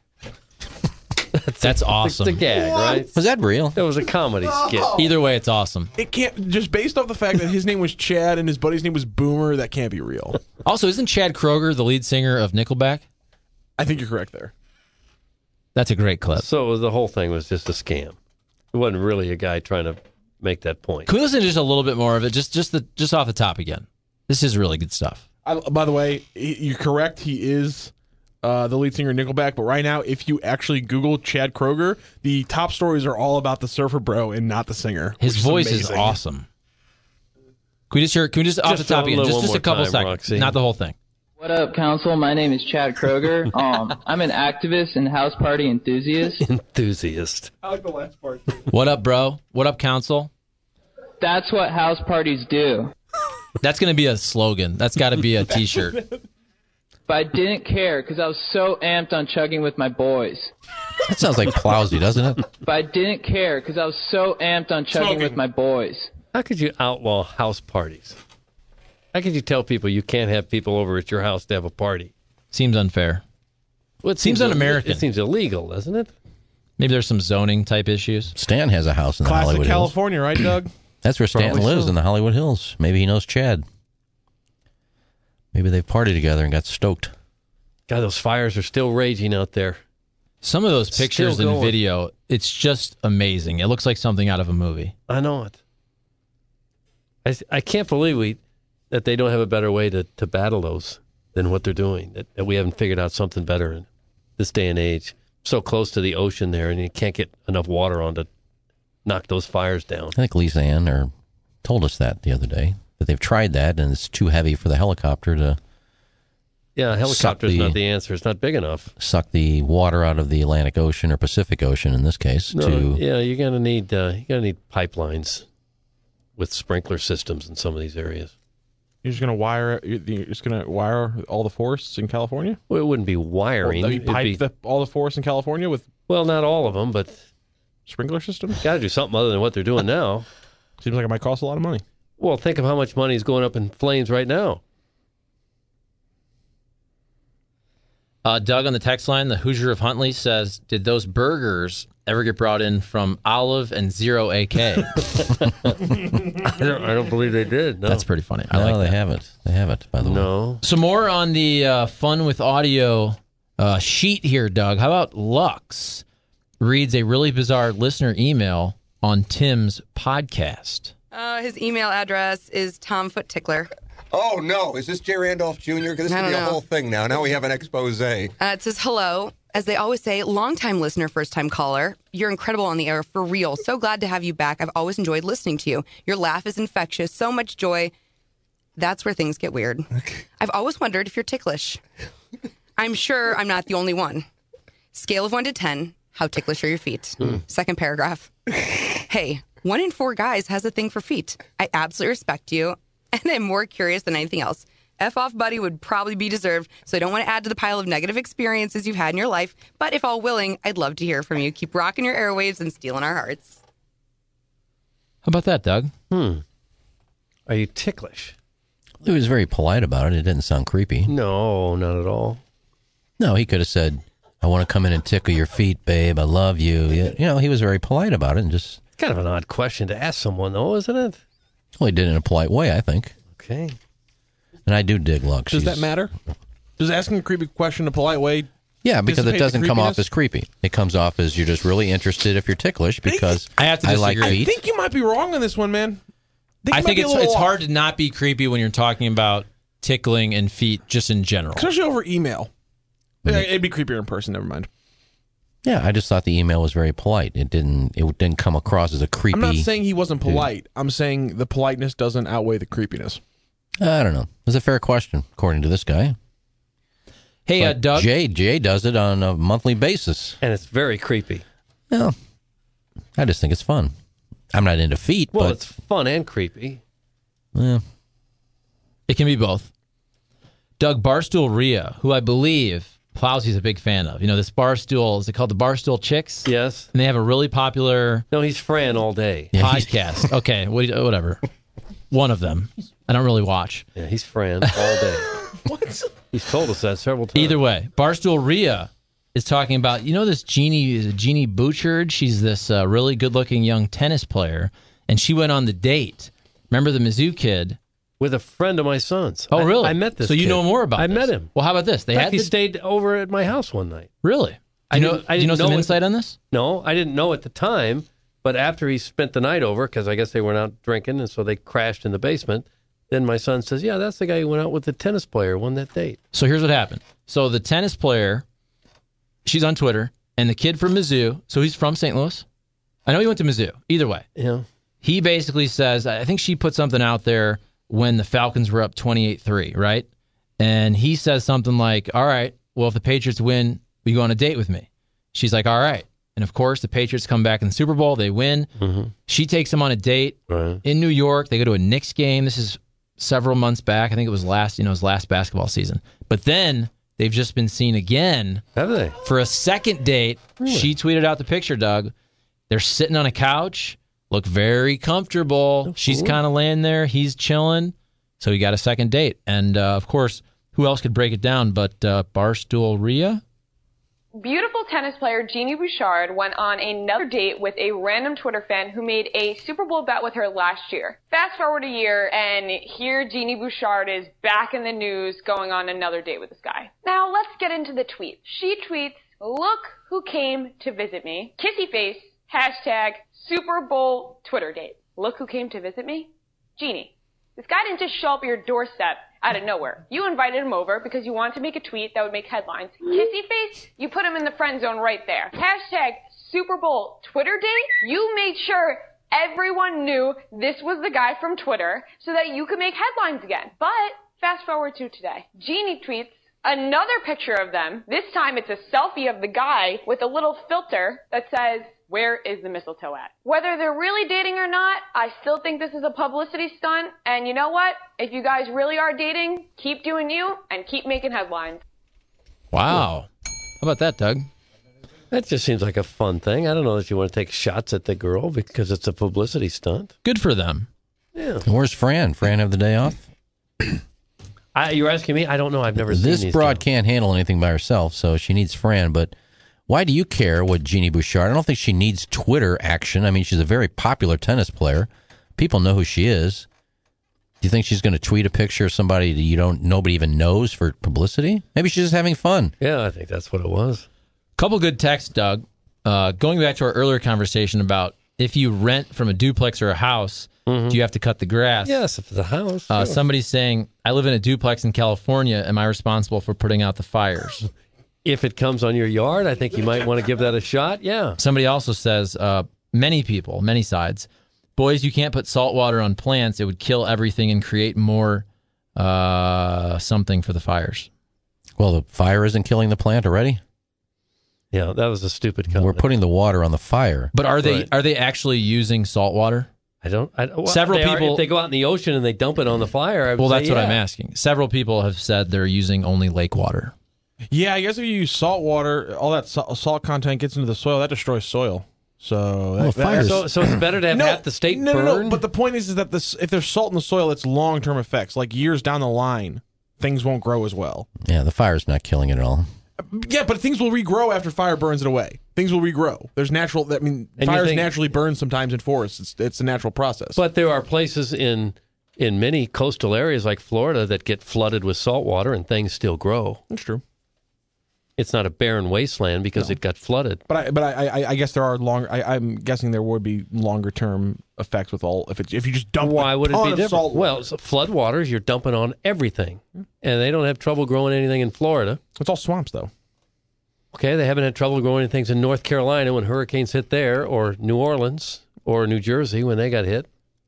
That's awesome. It's a gag, right? Was that real? That was a comedy skit. Either way, it's awesome. It can't, just based off the fact that his name was Chad and his buddy's name was Boomer, that can't be real. Also, isn't Chad Kroger the lead singer of Nickelback? I think you're correct there. That's a great clip. So the whole thing was just a scam. It wasn't really a guy trying to make that point. Can we listen to just a little bit more of it? Just off the top again. This is really good stuff. By the way, you're correct. He is the lead singer of Nickelback, but right now, if you actually Google Chad Kroeger, the top stories are all about the surfer bro and not the singer. His voice is amazing. awesome. Can we just off the top again, just a couple seconds, Roxy. not the whole thing. What up, Council? My name is Chad Kroeger. I'm an activist and house party enthusiast. Enthusiast. I like the last part. What up, bro? What up, Council? That's what house parties do. That's going to be a slogan. That's got to be a T-shirt. But I didn't care because I was so amped on chugging with my boys. That sounds like Plowsy, doesn't it? But I didn't care because I was so amped on chugging Smoking. with my boys. How could you outlaw house parties? How could you tell people you can't have people over at your house to have a party? Seems unfair. Well, it Seems un-American. It seems illegal, doesn't it? Maybe there's some zoning type issues. Stan has a house in the Classic Hollywood Hills. California, right, Doug? That's where Stanton Probably lives, so. in the Hollywood Hills. Maybe he knows Chad. Maybe they've partied together and got stoked. God, those fires are still raging out there. Some of those Still pictures and going. video, it's just amazing. It looks like something out of a movie. I know it. I can't believe that they don't have a better way to battle those than what they're doing, that we haven't figured out something better in this day and age. So close to the ocean there, and you can't get enough water on to knock those fires down. I think Lisa Ann told us that the other day, that they've tried that and it's too heavy for the helicopter to Yeah, a helicopter's the- not the answer. It's not big enough. suck the water out of the Atlantic Ocean or Pacific Ocean in this case. Yeah, you're gonna need pipelines with sprinkler systems in some of these areas. You're just gonna wire all the forests in California? Well, it wouldn't be wiring. Well, you It'd pipe be- all the forests in California with well, not all of them, but sprinkler systems? got to do something other than what they're doing now. Seems like it might cost a lot of money. Well, think of how much money is going up in flames right now. Doug on the text line, the Hoosier of Huntley says, did those burgers ever get brought in from Olive and Zero AK? I don't believe they did. No. That's pretty funny. I No, like they that. haven't. They haven't, by the way. No. Some more on the Fun with Audio sheet here, Doug. How about Lux reads a really bizarre listener email on Tim's podcast? His email address is TomFootTickler. Oh, no. Is this Jay Randolph Jr.? Because this I could be don't a know. whole thing now. Now we have an expose. It says, hello. As they always say, long-time listener, first-time caller. You're incredible on the air, for real. So glad to have you back. I've always enjoyed listening to you. Your laugh is infectious. So much joy. That's where things get weird. I've always wondered if you're ticklish. I'm sure I'm not the only one. Scale of 1 to 10. How ticklish are your feet? Second paragraph. Hey, 1 in 4 guys has a thing for feet. I absolutely respect you, and I'm more curious than anything else. F off, buddy, would probably be deserved, so I don't want to add to the pile of negative experiences you've had in your life, but if all willing, I'd love to hear from you. Keep rocking your airwaves and stealing our hearts. How about that, Doug? Are you ticklish? He was very polite about it. It didn't sound creepy. No, not at all. No, he could have said, I want to come in and tickle your feet, babe. I love you. You know, he was very polite about it and just, Kind of an odd question to ask someone, though, isn't it? well, he did it in a polite way, I think. Okay. And I do dig Lux. Does She's- that matter? Does asking a creepy question a polite way? Yeah, because it dissipate the doesn't come off creepiness? as creepy. It comes off as you're just really interested if you're ticklish because I have to like disagree. feet. I think you might be wrong on this one, man. I you think might be a little it's off. hard to not be creepy when you're talking about tickling and feet just in general. Especially over email. It'd be creepier in person. Never mind. Yeah, I just thought the email was very polite. It didn't come across as a creepy. I'm not saying he wasn't polite. I'm saying the politeness doesn't outweigh the creepiness. I don't know. It's a fair question, according to this guy. Hey, But Doug. Jay does it on a monthly basis. And it's very creepy. Well, I just think it's fun. I'm not into feet, Well, but it's fun and creepy. It can be both. Doug, Barstool Rhea, who I believe Plowsy's a big fan of. You know, this Barstool, is it called the Barstool Chicks? Yes. And they have a really popular No, he's Fran all day. podcast. Okay, whatever. One of them. I don't really watch. Yeah, he's Fran all day. What? He's told us that several times. Either way, Barstool Rhea is talking about, you know, this Jeannie Bouchard? She's this really good-looking young tennis player, and she went on the date. Remember the Mizzou kid? With a friend of my son's. Oh, really? I met this So you kid. know more about I this. met him. Well, how about this? In fact, he stayed over at my house one night. Really? I Do didn't you know some know it- insight on this? No, I didn't know at the time, but after he spent the night over, because I guess they went out drinking, and so they crashed in the basement, then my son says, yeah, that's the guy who went out with the tennis player, won that date. So here's what happened. So the tennis player, she's on Twitter, and the kid from Mizzou, so he's from St. Louis. I know he went to Mizzou. Either way. Yeah. He basically says, I think she put something out there when the Falcons were up 28-3, right? And he says something like, all right, well, if the Patriots win, will you go on a date with me? She's like, all right. And of course, the Patriots come back in the Super Bowl. They win. Mm-hmm. She takes him on a date Right. in New York. They go to a Knicks game. This is several months back. I think it was his last basketball season. But then they've just been seen again. Have they? For a second date. Really? She tweeted out the picture, Doug. They're sitting on a couch, look very comfortable. Oh, She's cool. kind of laying there. He's chilling. So he got a second date. And, of course, who else could break it down but Barstool Rhea? Beautiful tennis player Jeannie Bouchard went on another date with a random Twitter fan who made a Super Bowl bet with her last year. Fast forward a year, and here Jeannie Bouchard is back in the news going on another date with this guy. Now, let's get into the tweet. She tweets, "Look who came to visit me. Kissy face, hashtag Super Bowl Twitter date. Look who came to visit me? Jeannie. This guy didn't just show up at your doorstep out of nowhere. You invited him over because you wanted to make a tweet that would make headlines. Kissy face, you put him in the friend zone right there. Hashtag Super Bowl Twitter date, you made sure everyone knew this was the guy from Twitter so that you could make headlines again. But fast forward to today. Jeannie tweets another picture of them. This time it's a selfie of the guy with a little filter that says, "Where is the mistletoe at?" Whether they're really dating or not, I still think this is a publicity stunt. And you know what? If you guys really are dating, keep doing you and keep making headlines. Wow. How about that, Doug? That just seems like a fun thing. I don't know that you want to take shots at the girl because it's a publicity stunt. Good for them. Yeah. Where's Fran? Fran have the day off? You're asking me? I don't know. I've never seen This these broad girls. can't handle anything by herself, so she needs Fran. But why do you care what Jeannie Bouchard? I don't think she needs Twitter action. I mean, she's a very popular tennis player. People know who she is. Do you think she's going to tweet a picture of somebody that nobody even knows for publicity? Maybe she's just having fun. Yeah, I think that's what it was. Couple good texts, Doug. Going back to our earlier conversation about if you rent from a duplex or a house, do you have to cut the grass? Yes, if it's a house. Sure. Somebody's saying, I live in a duplex in California. Am I responsible for putting out the fires? If it comes on your yard, I think you might want to give that a shot. Yeah. Somebody also says, many people, many sides, boys, you can't put salt water on plants. It would kill everything and create more something for the fires. Well, the fire isn't killing the plant already? Yeah, that was a stupid comment. We're putting the water on the fire. But are they actually using salt water? Several people. If they go out in the ocean and they dump it on the fire, I would say, that's what I'm asking. Several people have said they're using only lake water. Yeah, I guess if you use salt water, all that salt content gets into the soil. That destroys soil. So, so it's better to have half the state burned? No. But the point is that if there's salt in the soil, it's long-term effects. Like years down the line, things won't grow as well. Yeah, the fire's not killing it at all. Yeah, but things will regrow after fire burns it away. Things will regrow. There's natural. I mean, fires naturally burn sometimes in forests. It's a natural process. But there are places in many coastal areas like Florida that get flooded with salt water and things still grow. That's true. It's not a barren wasteland because it got flooded. But I guess there are I'm guessing there would be longer term effects with all if you just dump. Why would it be different? Salt well, so flood waters you're dumping on everything, and they don't have trouble growing anything in Florida. It's all swamps though. Okay, they haven't had trouble growing things in North Carolina when hurricanes hit there, or New Orleans, or New Jersey when they got hit.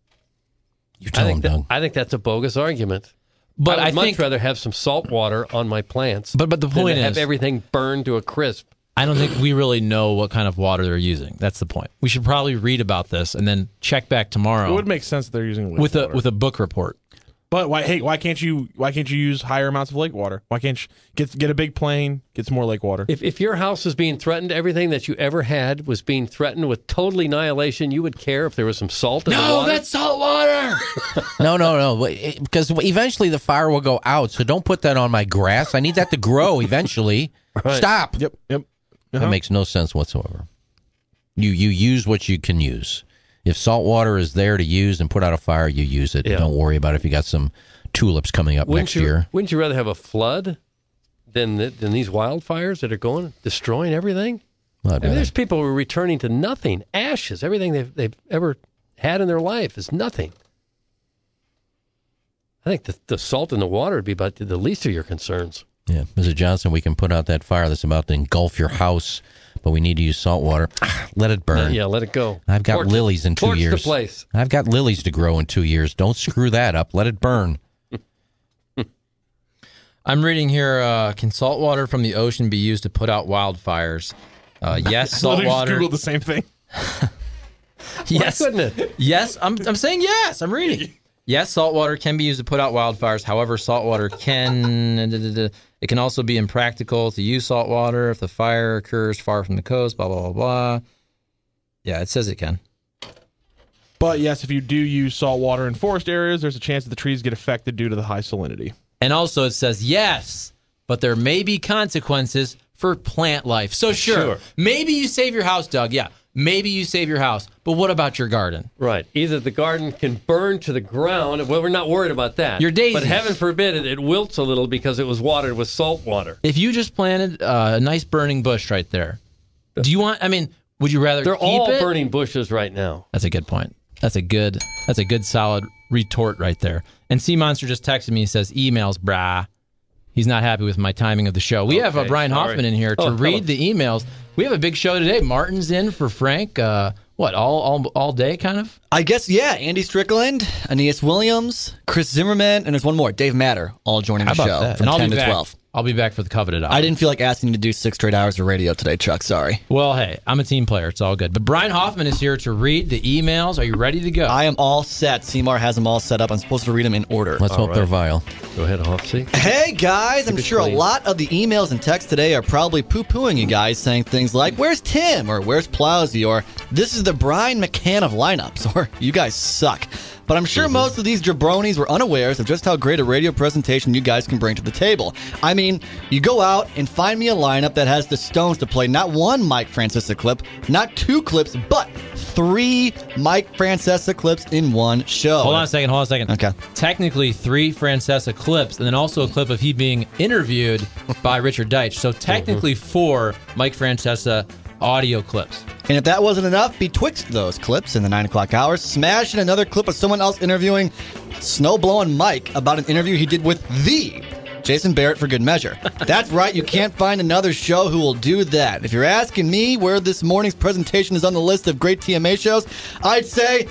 You tell them, Doug. I think that's a bogus argument. But I would much rather have some salt water on my plants. But the point than to is, have everything burned to a crisp. I don't think we really know what kind of water they're using. That's the point. We should probably read about this and then check back tomorrow. It would make sense that they're using lake with water. a book report. But why can't you use higher amounts of lake water? Why can't you get a big plane, get some more lake water? If your house is being threatened, everything that you ever had was being threatened with total annihilation, you would care if there was some salt in the water? No, that's salt water! No. Because eventually the fire will go out, so don't put that on my grass. I need that to grow eventually. Right. Stop. Yep. That makes no sense whatsoever. You use what you can use. If salt water is there to use and put out a fire, you use it. Yeah. Don't worry about if you got some tulips coming up next year. Wouldn't you rather have a flood than these wildfires that are destroying everything? Well, there's people who are returning to nothing, ashes. Everything they've ever had in their life is nothing. I think the salt in the water would be about the least of your concerns. Yeah, Mrs. Johnson, we can put out that fire that's about to engulf your house, but we need to use salt water. Let it burn. Yeah, let it go. I've got lilies in 2 years. Torch the place. I've got lilies to grow in 2 years. Don't screw that up. Let it burn. I'm reading here, can salt water from the ocean be used to put out wildfires? Yes, salt water. Googled the same thing. Yes. Why couldn't it? Yes, I'm saying yes. I'm reading. Yes, salt water can be used to put out wildfires. However, salt water it can also be impractical to use salt water if the fire occurs far from the coast, blah, blah, blah, blah. Yeah, it says it can. But yes, if you do use salt water in forest areas, there's a chance that the trees get affected due to the high salinity. And also it says yes, but there may be consequences for plant life. So sure. Maybe you save your house, Doug. Yeah, maybe you save your house. But what about your garden? Right. Either the garden can burn to the ground. Well, we're not worried about that. Your daisies. But heaven forbid it wilts a little because it was watered with salt water. If you just planted a nice burning bush right there, do you want, would you rather They're keep all it? burning bushes right now. That's a good point. That's a good solid retort right there. And Sea Monster just texted me. He says, emails, brah. He's not happy with my timing of the show. We have Brian Hoffman in here to read the emails. We have a big show today. Martin's in for Frank. All day kind of? I guess, yeah. Andy Strickland, Aeneas Williams, Chris Zimmerman, and there's one more, Dave Matter, all joining the show from 10 to 12. I'll be back for the coveted hour. I didn't feel like asking you to do 6 straight hours of radio today, Chuck. Sorry. Well, hey, I'm a team player. It's all good. But Brian Hoffman is here to read the emails. Are you ready to go? I am all set. Seymour has them all set up. I'm supposed to read them in order. Let's hope they're vile. Go ahead, Hoffsy. Hey, guys. I'm sure a lot of the emails and texts today are probably poo-pooing you guys, saying things like, where's Tim? Or where's Plowsy? Or this is the Brian McCann of lineups. Or you guys suck. But I'm sure most of these jabronis were unawares of just how great a radio presentation you guys can bring to the table. I mean, you go out and find me a lineup that has the stones to play not one Mike Francesa clip, not 2 clips, but 3 Mike Francesa clips in one show. Hold on a second. Okay. Technically 3 Francesa clips, and then also a clip of he being interviewed by Richard Deitch. So technically 4 Mike Francesa audio clips. And if that wasn't enough, betwixt those clips in the 9 o'clock hours, smash in another clip of someone else interviewing Snowblowing Mike about an interview he did with the Jason Barrett for good measure. That's right, you can't find another show who will do that. If you're asking me where this morning's presentation is on the list of great TMA shows, I'd say,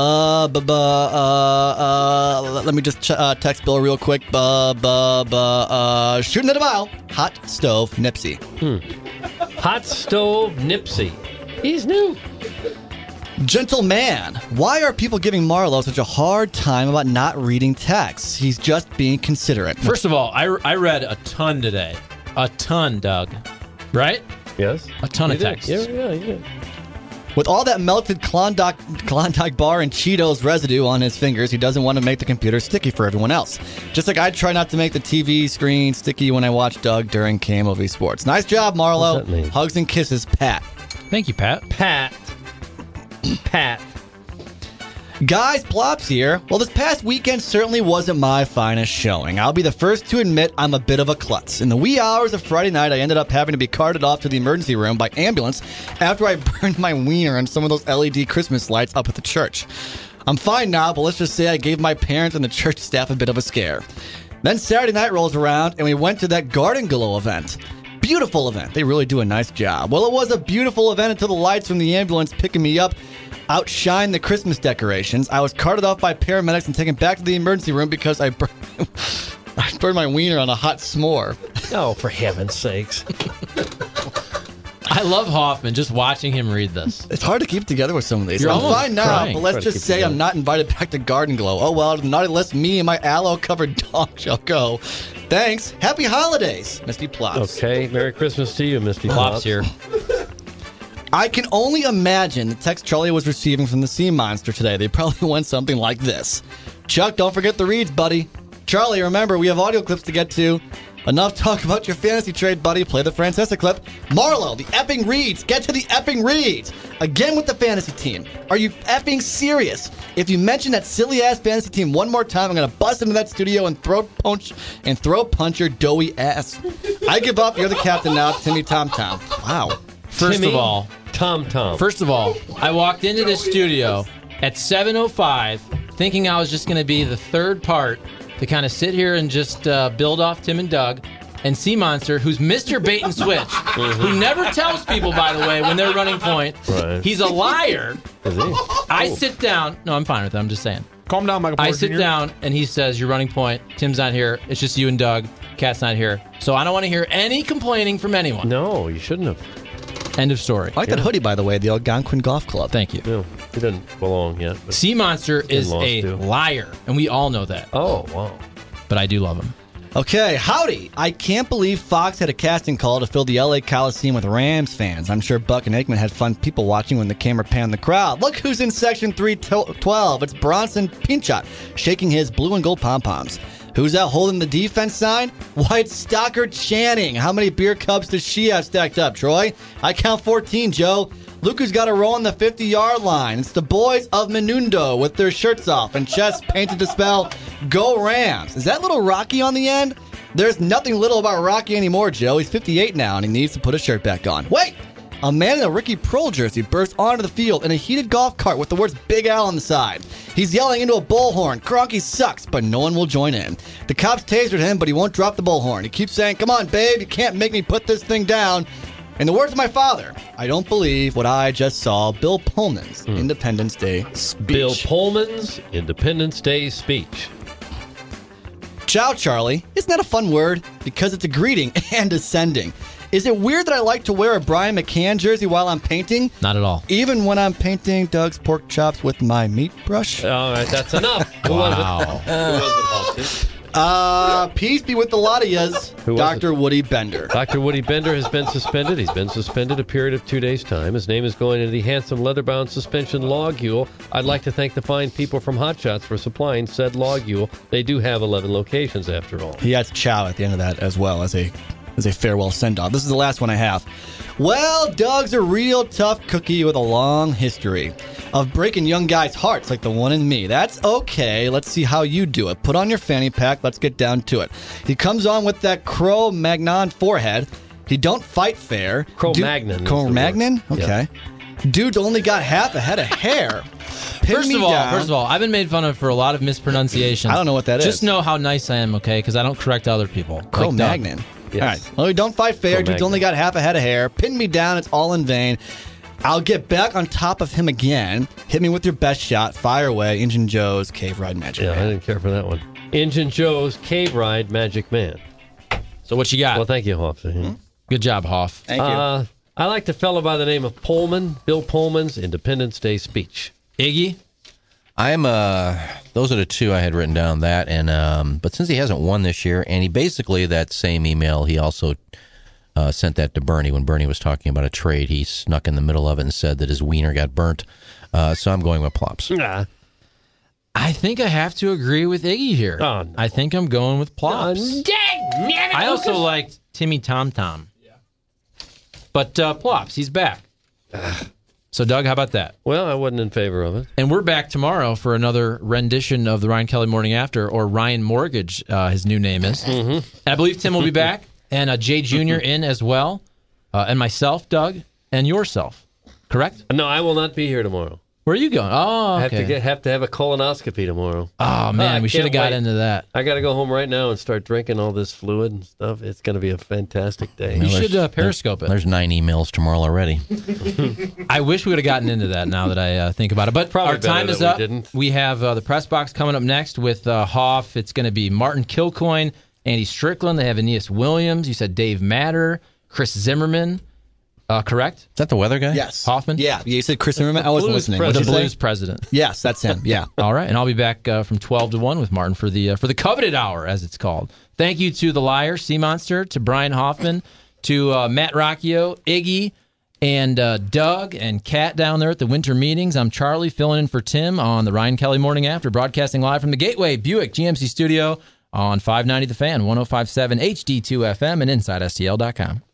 let me just text Bill real quick. Shooting at a mile, Hot Stove Nipsey. Hot Stove Nipsey. He's new. Gentleman, why are people giving Marlo such a hard time about not reading texts? He's just being considerate. First of all, I read a ton today. A ton, Doug. Right? Yes. A ton of texts. Yeah, you did. With all that melted Klondike bar and Cheetos residue on his fingers, he doesn't want to make the computer sticky for everyone else. Just like I try not to make the TV screen sticky when I watch Doug during KMOV Sports. Nice job, Marlo. What's that mean? Hugs and kisses, Pat. Thank you, Pat. Pat. Guys, Plops here. Well, this past weekend certainly wasn't my finest showing. I'll be the first to admit I'm a bit of a klutz. In the wee hours of Friday night, I ended up having to be carted off to the emergency room by ambulance after I burned my wiener on some of those LED Christmas lights up at the church. I'm fine now, but let's just say I gave my parents and the church staff a bit of a scare. Then Saturday night rolls around, and we went to that Garden Glow event. Beautiful event. They really do a nice job. Well, it was a beautiful event until the lights from the ambulance picking me up outshined the Christmas decorations. I was carted off by paramedics and taken back to the emergency room because I burned my wiener on a hot s'more. Oh, for heaven's sakes. I love Hoffman, just watching him read this. It's hard to keep together with some of these. You're I'm almost fine now, crying. but let's just say I'm not invited back to Garden Glow. Oh, well, not unless me and my aloe-covered dog shall go. Thanks. Happy holidays, Misty Plops. Okay, Merry Christmas to you, Misty Plops Plops. here. I can only imagine the text Charlie was receiving from the Sea Monster today. They probably went something like this. Chuck, don't forget the reads, buddy. Charlie, remember, we have audio clips to get to. Enough talk about your fantasy trade, buddy. Play the Francesa clip. Marlo, the effing reads. Get to the effing reads. Again with the fantasy team. Are you effing serious? If you mention that silly-ass fantasy team one more time, I'm going to bust into that studio and throw punch your doughy ass. I give up. You're the captain now, Timmy Tom Tom. Wow. First of all, I walked into this studio at 7:05 thinking I was just going to be the third part to kind of sit here and just build off Tim and Doug. And Sea Monster, who's Mr. Bait and Switch, who never tells people, by the way, when they're running point. Right. He's a liar. Is he? I sit down. No, I'm fine with that. I'm just saying. Calm down, Michael Porter I sit Jr. down, and he says, you're running point. Tim's not here. It's just you and Doug. Cat's not here. So I don't want to hear any complaining from anyone. No, you shouldn't have. End of story. I like that hoodie, by the way, the Algonquin Golf Club. Thank you. No, he doesn't belong yet. But Sea Monster is in-laws a do. liar, and we all know that. Oh, wow. But I do love him. Okay, howdy. I can't believe Fox had a casting call to fill the LA Coliseum with Rams fans. I'm sure Buck and Aikman had fun people watching when the camera panned the crowd. Look who's in section 312. It's Bronson Pinchot, shaking his blue and gold pom-poms. Who's out holding the defense sign? Why, it's Stockard Channing. How many beer cups does she have stacked up, Troy? I count 14, Joe. Luka's got a roll on the 50-yard line. It's the boys of Menundo with their shirts off and chests painted to spell Go Rams. Is that little Rocky on the end? There's nothing little about Rocky anymore, Joe. He's 58 now, and he needs to put his shirt back on. Wait! A man in a Ricky Pearl jersey burst onto the field in a heated golf cart with the words Big Al on the side. He's yelling into a bullhorn, Kroenke sucks, but no one will join in. The cops tasered him, but he won't drop the bullhorn. He keeps saying, come on, babe, you can't make me put this thing down. In the words of my father, I don't believe what I just saw. Bill Pullman's Independence Day speech. Bill Pullman's Independence Day speech. Ciao, Charlie. Isn't that a fun word? Because it's a greeting and ascending. Is it weird that I like to wear a Brian McCann jersey while I'm painting? Not at all. Even when I'm painting Doug's pork chops with my meat brush? All right, that's enough. Who was it? Peace be with the lot of yous. Dr. Woody Bender. Dr. Woody Bender has been suspended. He's been suspended a period of 2 days' time. His name is going into the handsome leather-bound suspension logule. I'd like to thank the fine people from Hot Shots for supplying said logule. They do have 11 locations, after all. He has chow at the end of that as well as a farewell send-off. This is the last one I have. Well, Doug's a real tough cookie with a long history of breaking young guys' hearts like the one in me. That's okay. Let's see how you do it. Put on your fanny pack. Let's get down to it. He comes on with that Cro-Magnon forehead. He don't fight fair. Cro-Magnon. Cro-Magnon? Okay. Yeah. Dude only got half a head of hair. First of all, I've been made fun of for a lot of mispronunciations. I don't know what that is. Just know how nice I am, okay? Because I don't correct other people. Cro-Magnon. Yes. All right. Well, don't fight fair. Dude's only got half a head of hair. Pin me down. It's all in vain. I'll get back on top of him again. Hit me with your best shot. Fire away. Injun Joe's Cave Ride Magic Man. I didn't care for that one. Injun Joe's Cave Ride Magic Man. So what you got? Well, thank you, Hoff. Good job, Hoff. Thank you. I like the fellow by the name of Pullman, Bill Pullman's Independence Day speech. Iggy? Those are the two I had written down, that and but since he hasn't won this year, and he basically, that same email, he also sent that to Bernie when Bernie was talking about a trade. He snuck in the middle of it and said that his wiener got burnt. So I'm going with Plops. I think I have to agree with Iggy here. Oh, no. I think I'm going with Plops. I also liked Timmy Tom Tom. Yeah. But Plops, he's back. So, Doug, how about that? Well, I wasn't in favor of it. And we're back tomorrow for another rendition of the Ryan Kelly Morning After, or Ryan Mortgage, his new name is. Mm-hmm. And I believe Tim will be back, and Jay Jr. in as well, and myself, Doug, and yourself. Correct? No, I will not be here tomorrow. Where are you going? Oh, okay. I have to have a colonoscopy tomorrow. Oh, man, we should have got into that. I got to go home right now and start drinking all this fluid and stuff. It's going to be a fantastic day. You should Periscope it. There's 9 emails tomorrow already. I wish we would have gotten into that now that I think about it. But probably our time is up. We have the press box coming up next with Hoff. It's going to be Martin Kilcoyne, Andy Strickland. They have Aeneas Williams. You said Dave Matter, Chris Zimmerman. Correct? Is that the weather guy? Yes. Hoffman? Yeah, you said Chris Zimmerman. I wasn't listening. The Blues president. Yes, that's him. Yeah. All right, and I'll be back from 12 to 1 with Martin for the coveted hour, as it's called. Thank you to the Liar, Sea Monster, to Brian Hoffman, to Matt Rocchio, Iggy, and Doug and Kat down there at the winter meetings. I'm Charlie, filling in for Tim on the Ryan Kelly Morning After, broadcasting live from the Gateway Buick GMC studio on 590 The Fan, 105.7 HD2 FM, and InsideSTL.com.